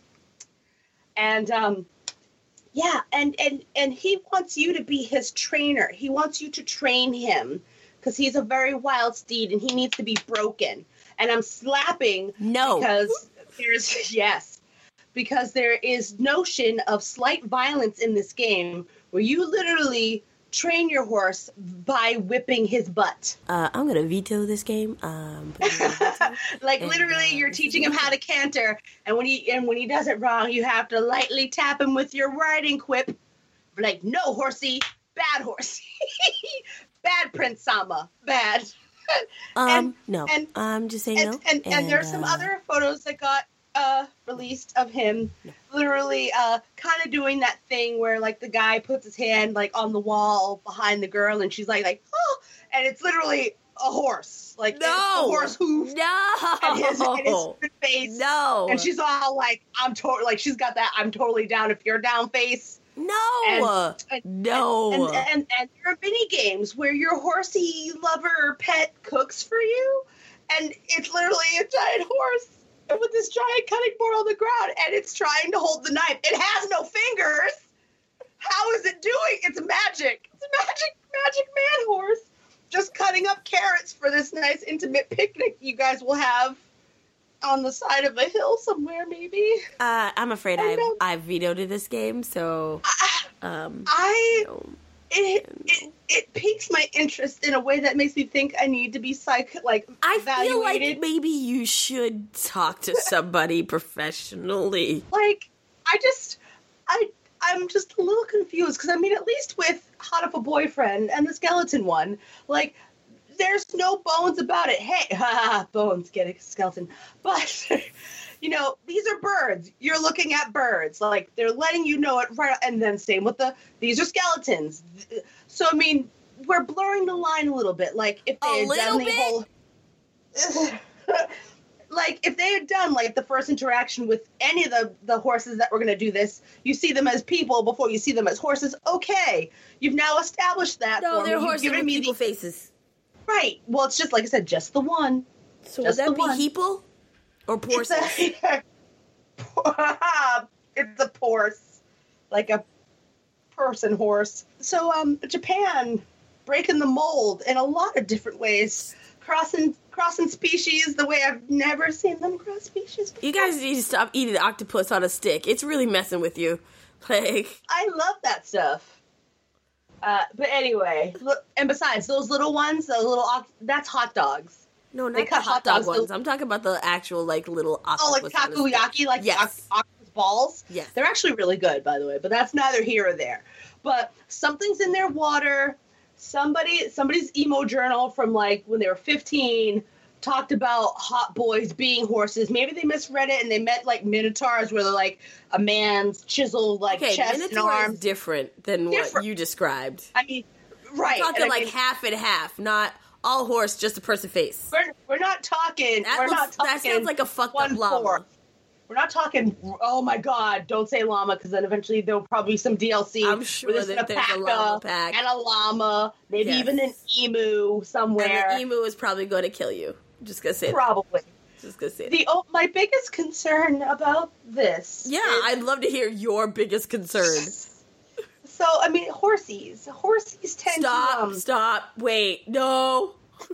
Speaker 2: And, um, yeah, and, and, and he wants you to be his trainer. He wants you to train him because he's a very wild steed and he needs to be broken. And I'm slapping
Speaker 3: No.
Speaker 2: because there's, yes, because there is notion of slight violence in this game where you literally train your horse by whipping his butt.
Speaker 3: Uh, I'm gonna veto this game. Um,
Speaker 2: Like
Speaker 3: And,
Speaker 2: literally,
Speaker 3: uh,
Speaker 2: you're teaching him how to canter, and when he and when he does it wrong, you have to lightly tap him with your riding quip, like, "No, horsey, bad horsey, bad Prince Sama, bad."
Speaker 3: um,
Speaker 2: and-
Speaker 3: no.
Speaker 2: and-
Speaker 3: I'm just saying
Speaker 2: And
Speaker 3: no.
Speaker 2: and, and there's some
Speaker 3: uh,
Speaker 2: other photos that got uh, released of him, literally uh, kind of doing that thing where like the guy puts his hand like on the wall behind the girl, and she's like like oh, and it's literally a horse, like it's
Speaker 3: No.
Speaker 2: a horse hoof.
Speaker 3: No.
Speaker 2: And his, and his face.
Speaker 3: No.
Speaker 2: And she's all like, I'm totally, like, she's got that, I'm totally down if you're down face.
Speaker 3: No.
Speaker 2: And-
Speaker 3: no.
Speaker 2: And, and, and there are mini games where your horsey lover pet cooks for you. And it's literally a giant horse with this giant cutting board on the ground. And it's trying to hold the knife. It has no fingers. How is it doing? It's magic. It's a magic, magic man horse. Just cutting up carrots for this nice intimate picnic you guys will have on the side of a hill somewhere, maybe.
Speaker 3: uh, I'm afraid
Speaker 2: I
Speaker 3: I've
Speaker 2: know.
Speaker 3: I've vetoed this game. So, um,
Speaker 2: I
Speaker 3: no.
Speaker 2: it, it it piques my interest in a way that makes me think I need to be psych like
Speaker 3: I feel like
Speaker 2: evaluated.
Speaker 3: maybe you should talk to somebody professionally.
Speaker 2: Like I just I I'm just a little confused because I mean at least with Hot Up a Boyfriend and the skeleton one, like there's no bones about it. Hey, haha, bones, get a skeleton. But you know, these are birds. You're looking at birds. Like they're letting you know it right, and then same with the these are skeletons. So I mean, we're blurring the line a little bit. Like if they
Speaker 3: A
Speaker 2: had
Speaker 3: little
Speaker 2: done the whole like if they had done like the first interaction with any of the the horses that were going to do this, you see them as people before you see them as horses. Okay, you've now established that.
Speaker 3: No,
Speaker 2: for
Speaker 3: they're
Speaker 2: me. You've
Speaker 3: horses
Speaker 2: given
Speaker 3: with
Speaker 2: me
Speaker 3: people
Speaker 2: the,
Speaker 3: faces.
Speaker 2: right. Well, it's just like I said, just the one.
Speaker 3: So
Speaker 2: Just
Speaker 3: would
Speaker 2: the
Speaker 3: that be
Speaker 2: one.
Speaker 3: people or
Speaker 2: It's
Speaker 3: horses?
Speaker 2: a, it's a horse, like a person horse. So, um, Japan breaking the mold in a lot of different ways, crossing crossing species the way I've never seen them cross species before.
Speaker 3: You guys need to stop eating octopus on a stick. It's really messing with you. Like,
Speaker 2: I love that stuff. Uh, but anyway, look, and besides those little ones, the little oct- that's hot dogs.
Speaker 3: no,
Speaker 2: They
Speaker 3: not the
Speaker 2: cut
Speaker 3: hot
Speaker 2: hot
Speaker 3: dog
Speaker 2: dogs,
Speaker 3: ones.
Speaker 2: the-
Speaker 3: I'm talking about the actual, like, little octopus.
Speaker 2: Oh, like
Speaker 3: on a stick.
Speaker 2: takoyaki, like
Speaker 3: Yes.
Speaker 2: oct- octopus balls.
Speaker 3: Yes.
Speaker 2: They're actually really good, by the way, but that's neither here or there. But something's in their water. Somebody, somebody's emo journal from like when they were fifteen talked about hot boys being horses. Maybe they misread it and they meant like minotaurs, where they're like a man's chiseled like
Speaker 3: Okay,
Speaker 2: chest and
Speaker 3: Minotaur
Speaker 2: arms.
Speaker 3: is different than what
Speaker 2: Different.
Speaker 3: you described.
Speaker 2: I mean, right?
Speaker 3: We're talking
Speaker 2: and I
Speaker 3: like
Speaker 2: mean,
Speaker 3: half and half, not all horse, just a person face.
Speaker 2: we're, we're not talking.
Speaker 3: That,
Speaker 2: we're
Speaker 3: looks,
Speaker 2: not talking.
Speaker 3: that sounds like a fucked up
Speaker 2: one
Speaker 3: llama.
Speaker 2: fourth. We're not talking, oh my god, don't say llama, because then eventually there'll probably be some D L C.
Speaker 3: I'm sure
Speaker 2: where
Speaker 3: that there's a
Speaker 2: alpaca
Speaker 3: llama pack.
Speaker 2: and a llama, maybe
Speaker 3: Yes.
Speaker 2: even an emu somewhere.
Speaker 3: And the emu is probably going to kill you. I'm just gonna say that.
Speaker 2: Probably.
Speaker 3: Just gonna say that.
Speaker 2: The oh, my biggest concern about this.
Speaker 3: Yeah,
Speaker 2: is-
Speaker 3: I'd love to hear your biggest concern.
Speaker 2: So I mean, horsies. Horsies tend
Speaker 3: Stop,
Speaker 2: to. Um,
Speaker 3: stop, wait, no.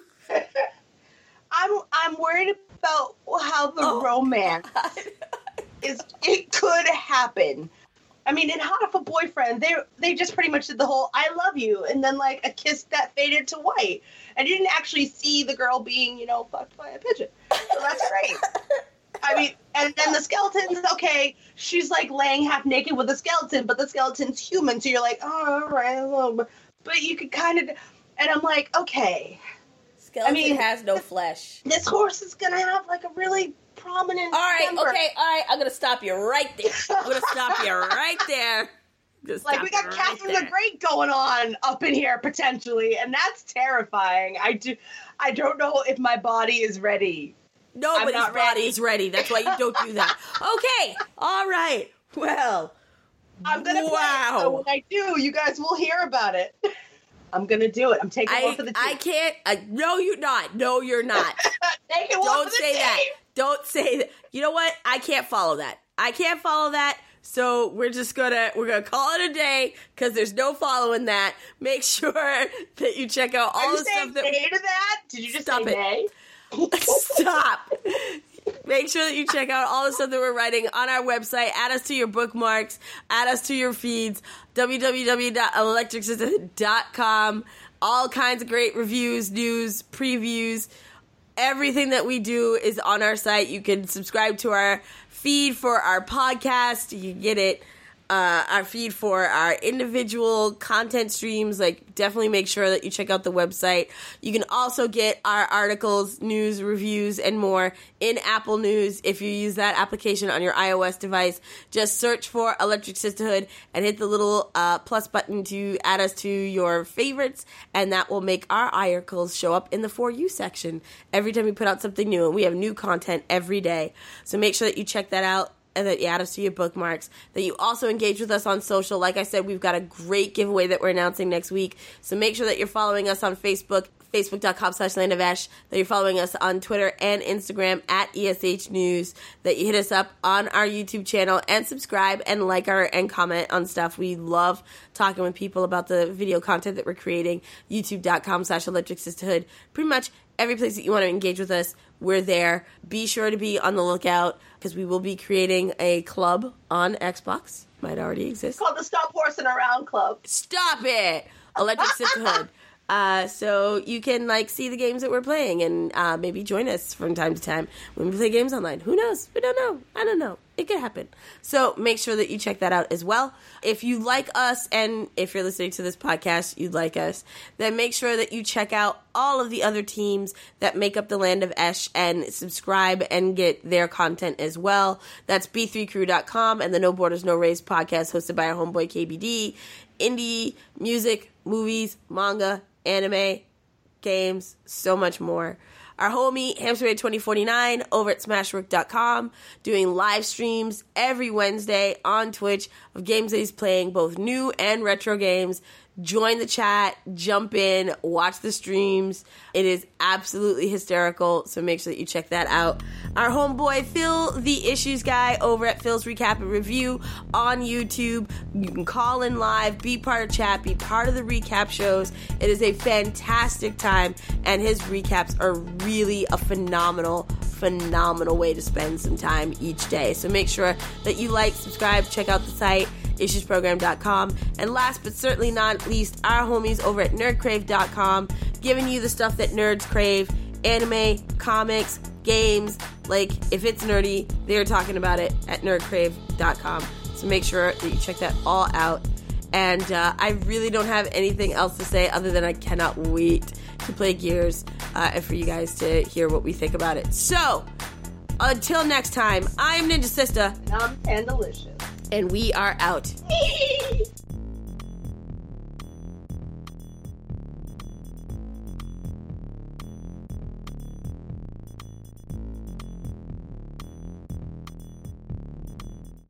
Speaker 2: I'm I'm worried about how the
Speaker 3: Oh.
Speaker 2: romance is. It could happen. I mean, in Hot Off a Boyfriend, they they just pretty much did the whole "I love you" and then like a kiss that faded to white, and you didn't actually see the girl being, you know, fucked by a pigeon. So that's great. I mean, and then the skeleton's okay. She's like laying half naked with a skeleton, but the skeleton's human, so you're like, oh, all right, well, but you could kind of. And I'm like, okay,
Speaker 3: Skeleton
Speaker 2: I mean-
Speaker 3: has no flesh.
Speaker 2: this horse is gonna have like a really prominent.
Speaker 3: All right,
Speaker 2: member.
Speaker 3: okay, all right. I'm gonna stop you right there. I'm gonna stop you right there. Just
Speaker 2: Like
Speaker 3: stop
Speaker 2: we got
Speaker 3: right
Speaker 2: Catherine
Speaker 3: there.
Speaker 2: the Great going on up in here potentially, and that's terrifying. I do, I don't know if my body is ready.
Speaker 3: Nobody's
Speaker 2: not
Speaker 3: body
Speaker 2: ready.
Speaker 3: is ready. That's why you don't do that. Okay. All right. Well,
Speaker 2: I'm gonna
Speaker 3: wow.
Speaker 2: play it, so when I do, you guys will hear about it. I'm gonna do it. I'm taking one
Speaker 3: I,
Speaker 2: for the team.
Speaker 3: I can't. I, no, you're not. No, you're not.
Speaker 2: taking one
Speaker 3: Don't
Speaker 2: for the
Speaker 3: say
Speaker 2: team.
Speaker 3: that. Don't say that. You know what? I can't follow that. I can't follow that. So we're just gonna we're gonna call it a day because there's no following that. Make sure that you check out all
Speaker 2: Are you
Speaker 3: the
Speaker 2: saying
Speaker 3: stuff that.
Speaker 2: nay to that? Did you just
Speaker 3: Stop
Speaker 2: say
Speaker 3: it.
Speaker 2: nay?
Speaker 3: Stop. Make sure that you check out all the stuff that we're writing on our website. Add us to your bookmarks. Add us to your feeds. w w w dot electric sisterhood dot com. All kinds of great reviews, news, previews. Everything that we do is on our site. You can subscribe to our feed for our podcast. You can get it. Uh, our feed for our individual content streams. Like, definitely make sure that you check out the website. You can also get our articles, news, reviews, and more in Apple News. If you use that application on your iOS device, just search for Electric Sisterhood and hit the little uh, plus button to add us to your favorites, and that will make our articles show up in the For You section every time we put out something new. And we have new content every day. So make sure that you check that out, and that you add us to your bookmarks, that you also engage with us on social. Like I said, we've got a great giveaway that we're announcing next week. So make sure that you're following us on Facebook, facebook.com slash Land of Esh, that you're following us on Twitter and Instagram at E S H News, that you hit us up on our YouTube channel and subscribe and like our and comment on stuff. We love talking with people about the video content that we're creating. YouTube.com slash Electric Sisterhood. Pretty much every place that you want to engage with us, we're there. Be sure to be on the lookout because we will be creating a club on Xbox. Might already exist.
Speaker 2: It's called the Stop Horsing Around Club.
Speaker 3: Stop it! Electric Sisterhood. Uh, so you can like see the games that we're playing and uh, maybe join us from time to time when we play games online. Who knows? We don't know. I don't know. It could happen. So make sure that you check that out as well. If you like us and if you're listening to this podcast, you like us, then make sure that you check out all of the other teams that make up the Land of Esh and subscribe and get their content as well. That's b three crew dot com and the No Borders, No Race podcast hosted by our homeboy K B D. Indie, music, movies, manga, anime, games, so much more. Our homie, Hamsterhead twenty forty-nine, over at smashwork dot com, doing live streams every Wednesday on Twitch of games that he's playing, both new and retro games. Join the chat, jump in, watch the streams. It is absolutely hysterical, so make sure that you check that out. Our homeboy, Phil, the Issues Guy, over at Phil's Recap and Review on YouTube. You can call in live, be part of chat, be part of the recap shows. It is a fantastic time, and his recaps are really a phenomenal, phenomenal way to spend some time each day. So make sure that you like, subscribe, check out the site, issues program dot com. And last but certainly not least, our homies over at nerd crave dot com, giving you the stuff that nerds crave: anime, comics, games. Like, if it's nerdy, they're talking about it at nerd crave dot com. So make sure that you check that all out. And uh, I really don't have anything else to say other than I cannot wait to play Gears uh, and for you guys to hear what we think about it. So, until next time, I'm Ninja Sister.
Speaker 2: And I'm Tandalicious.
Speaker 3: And we are out.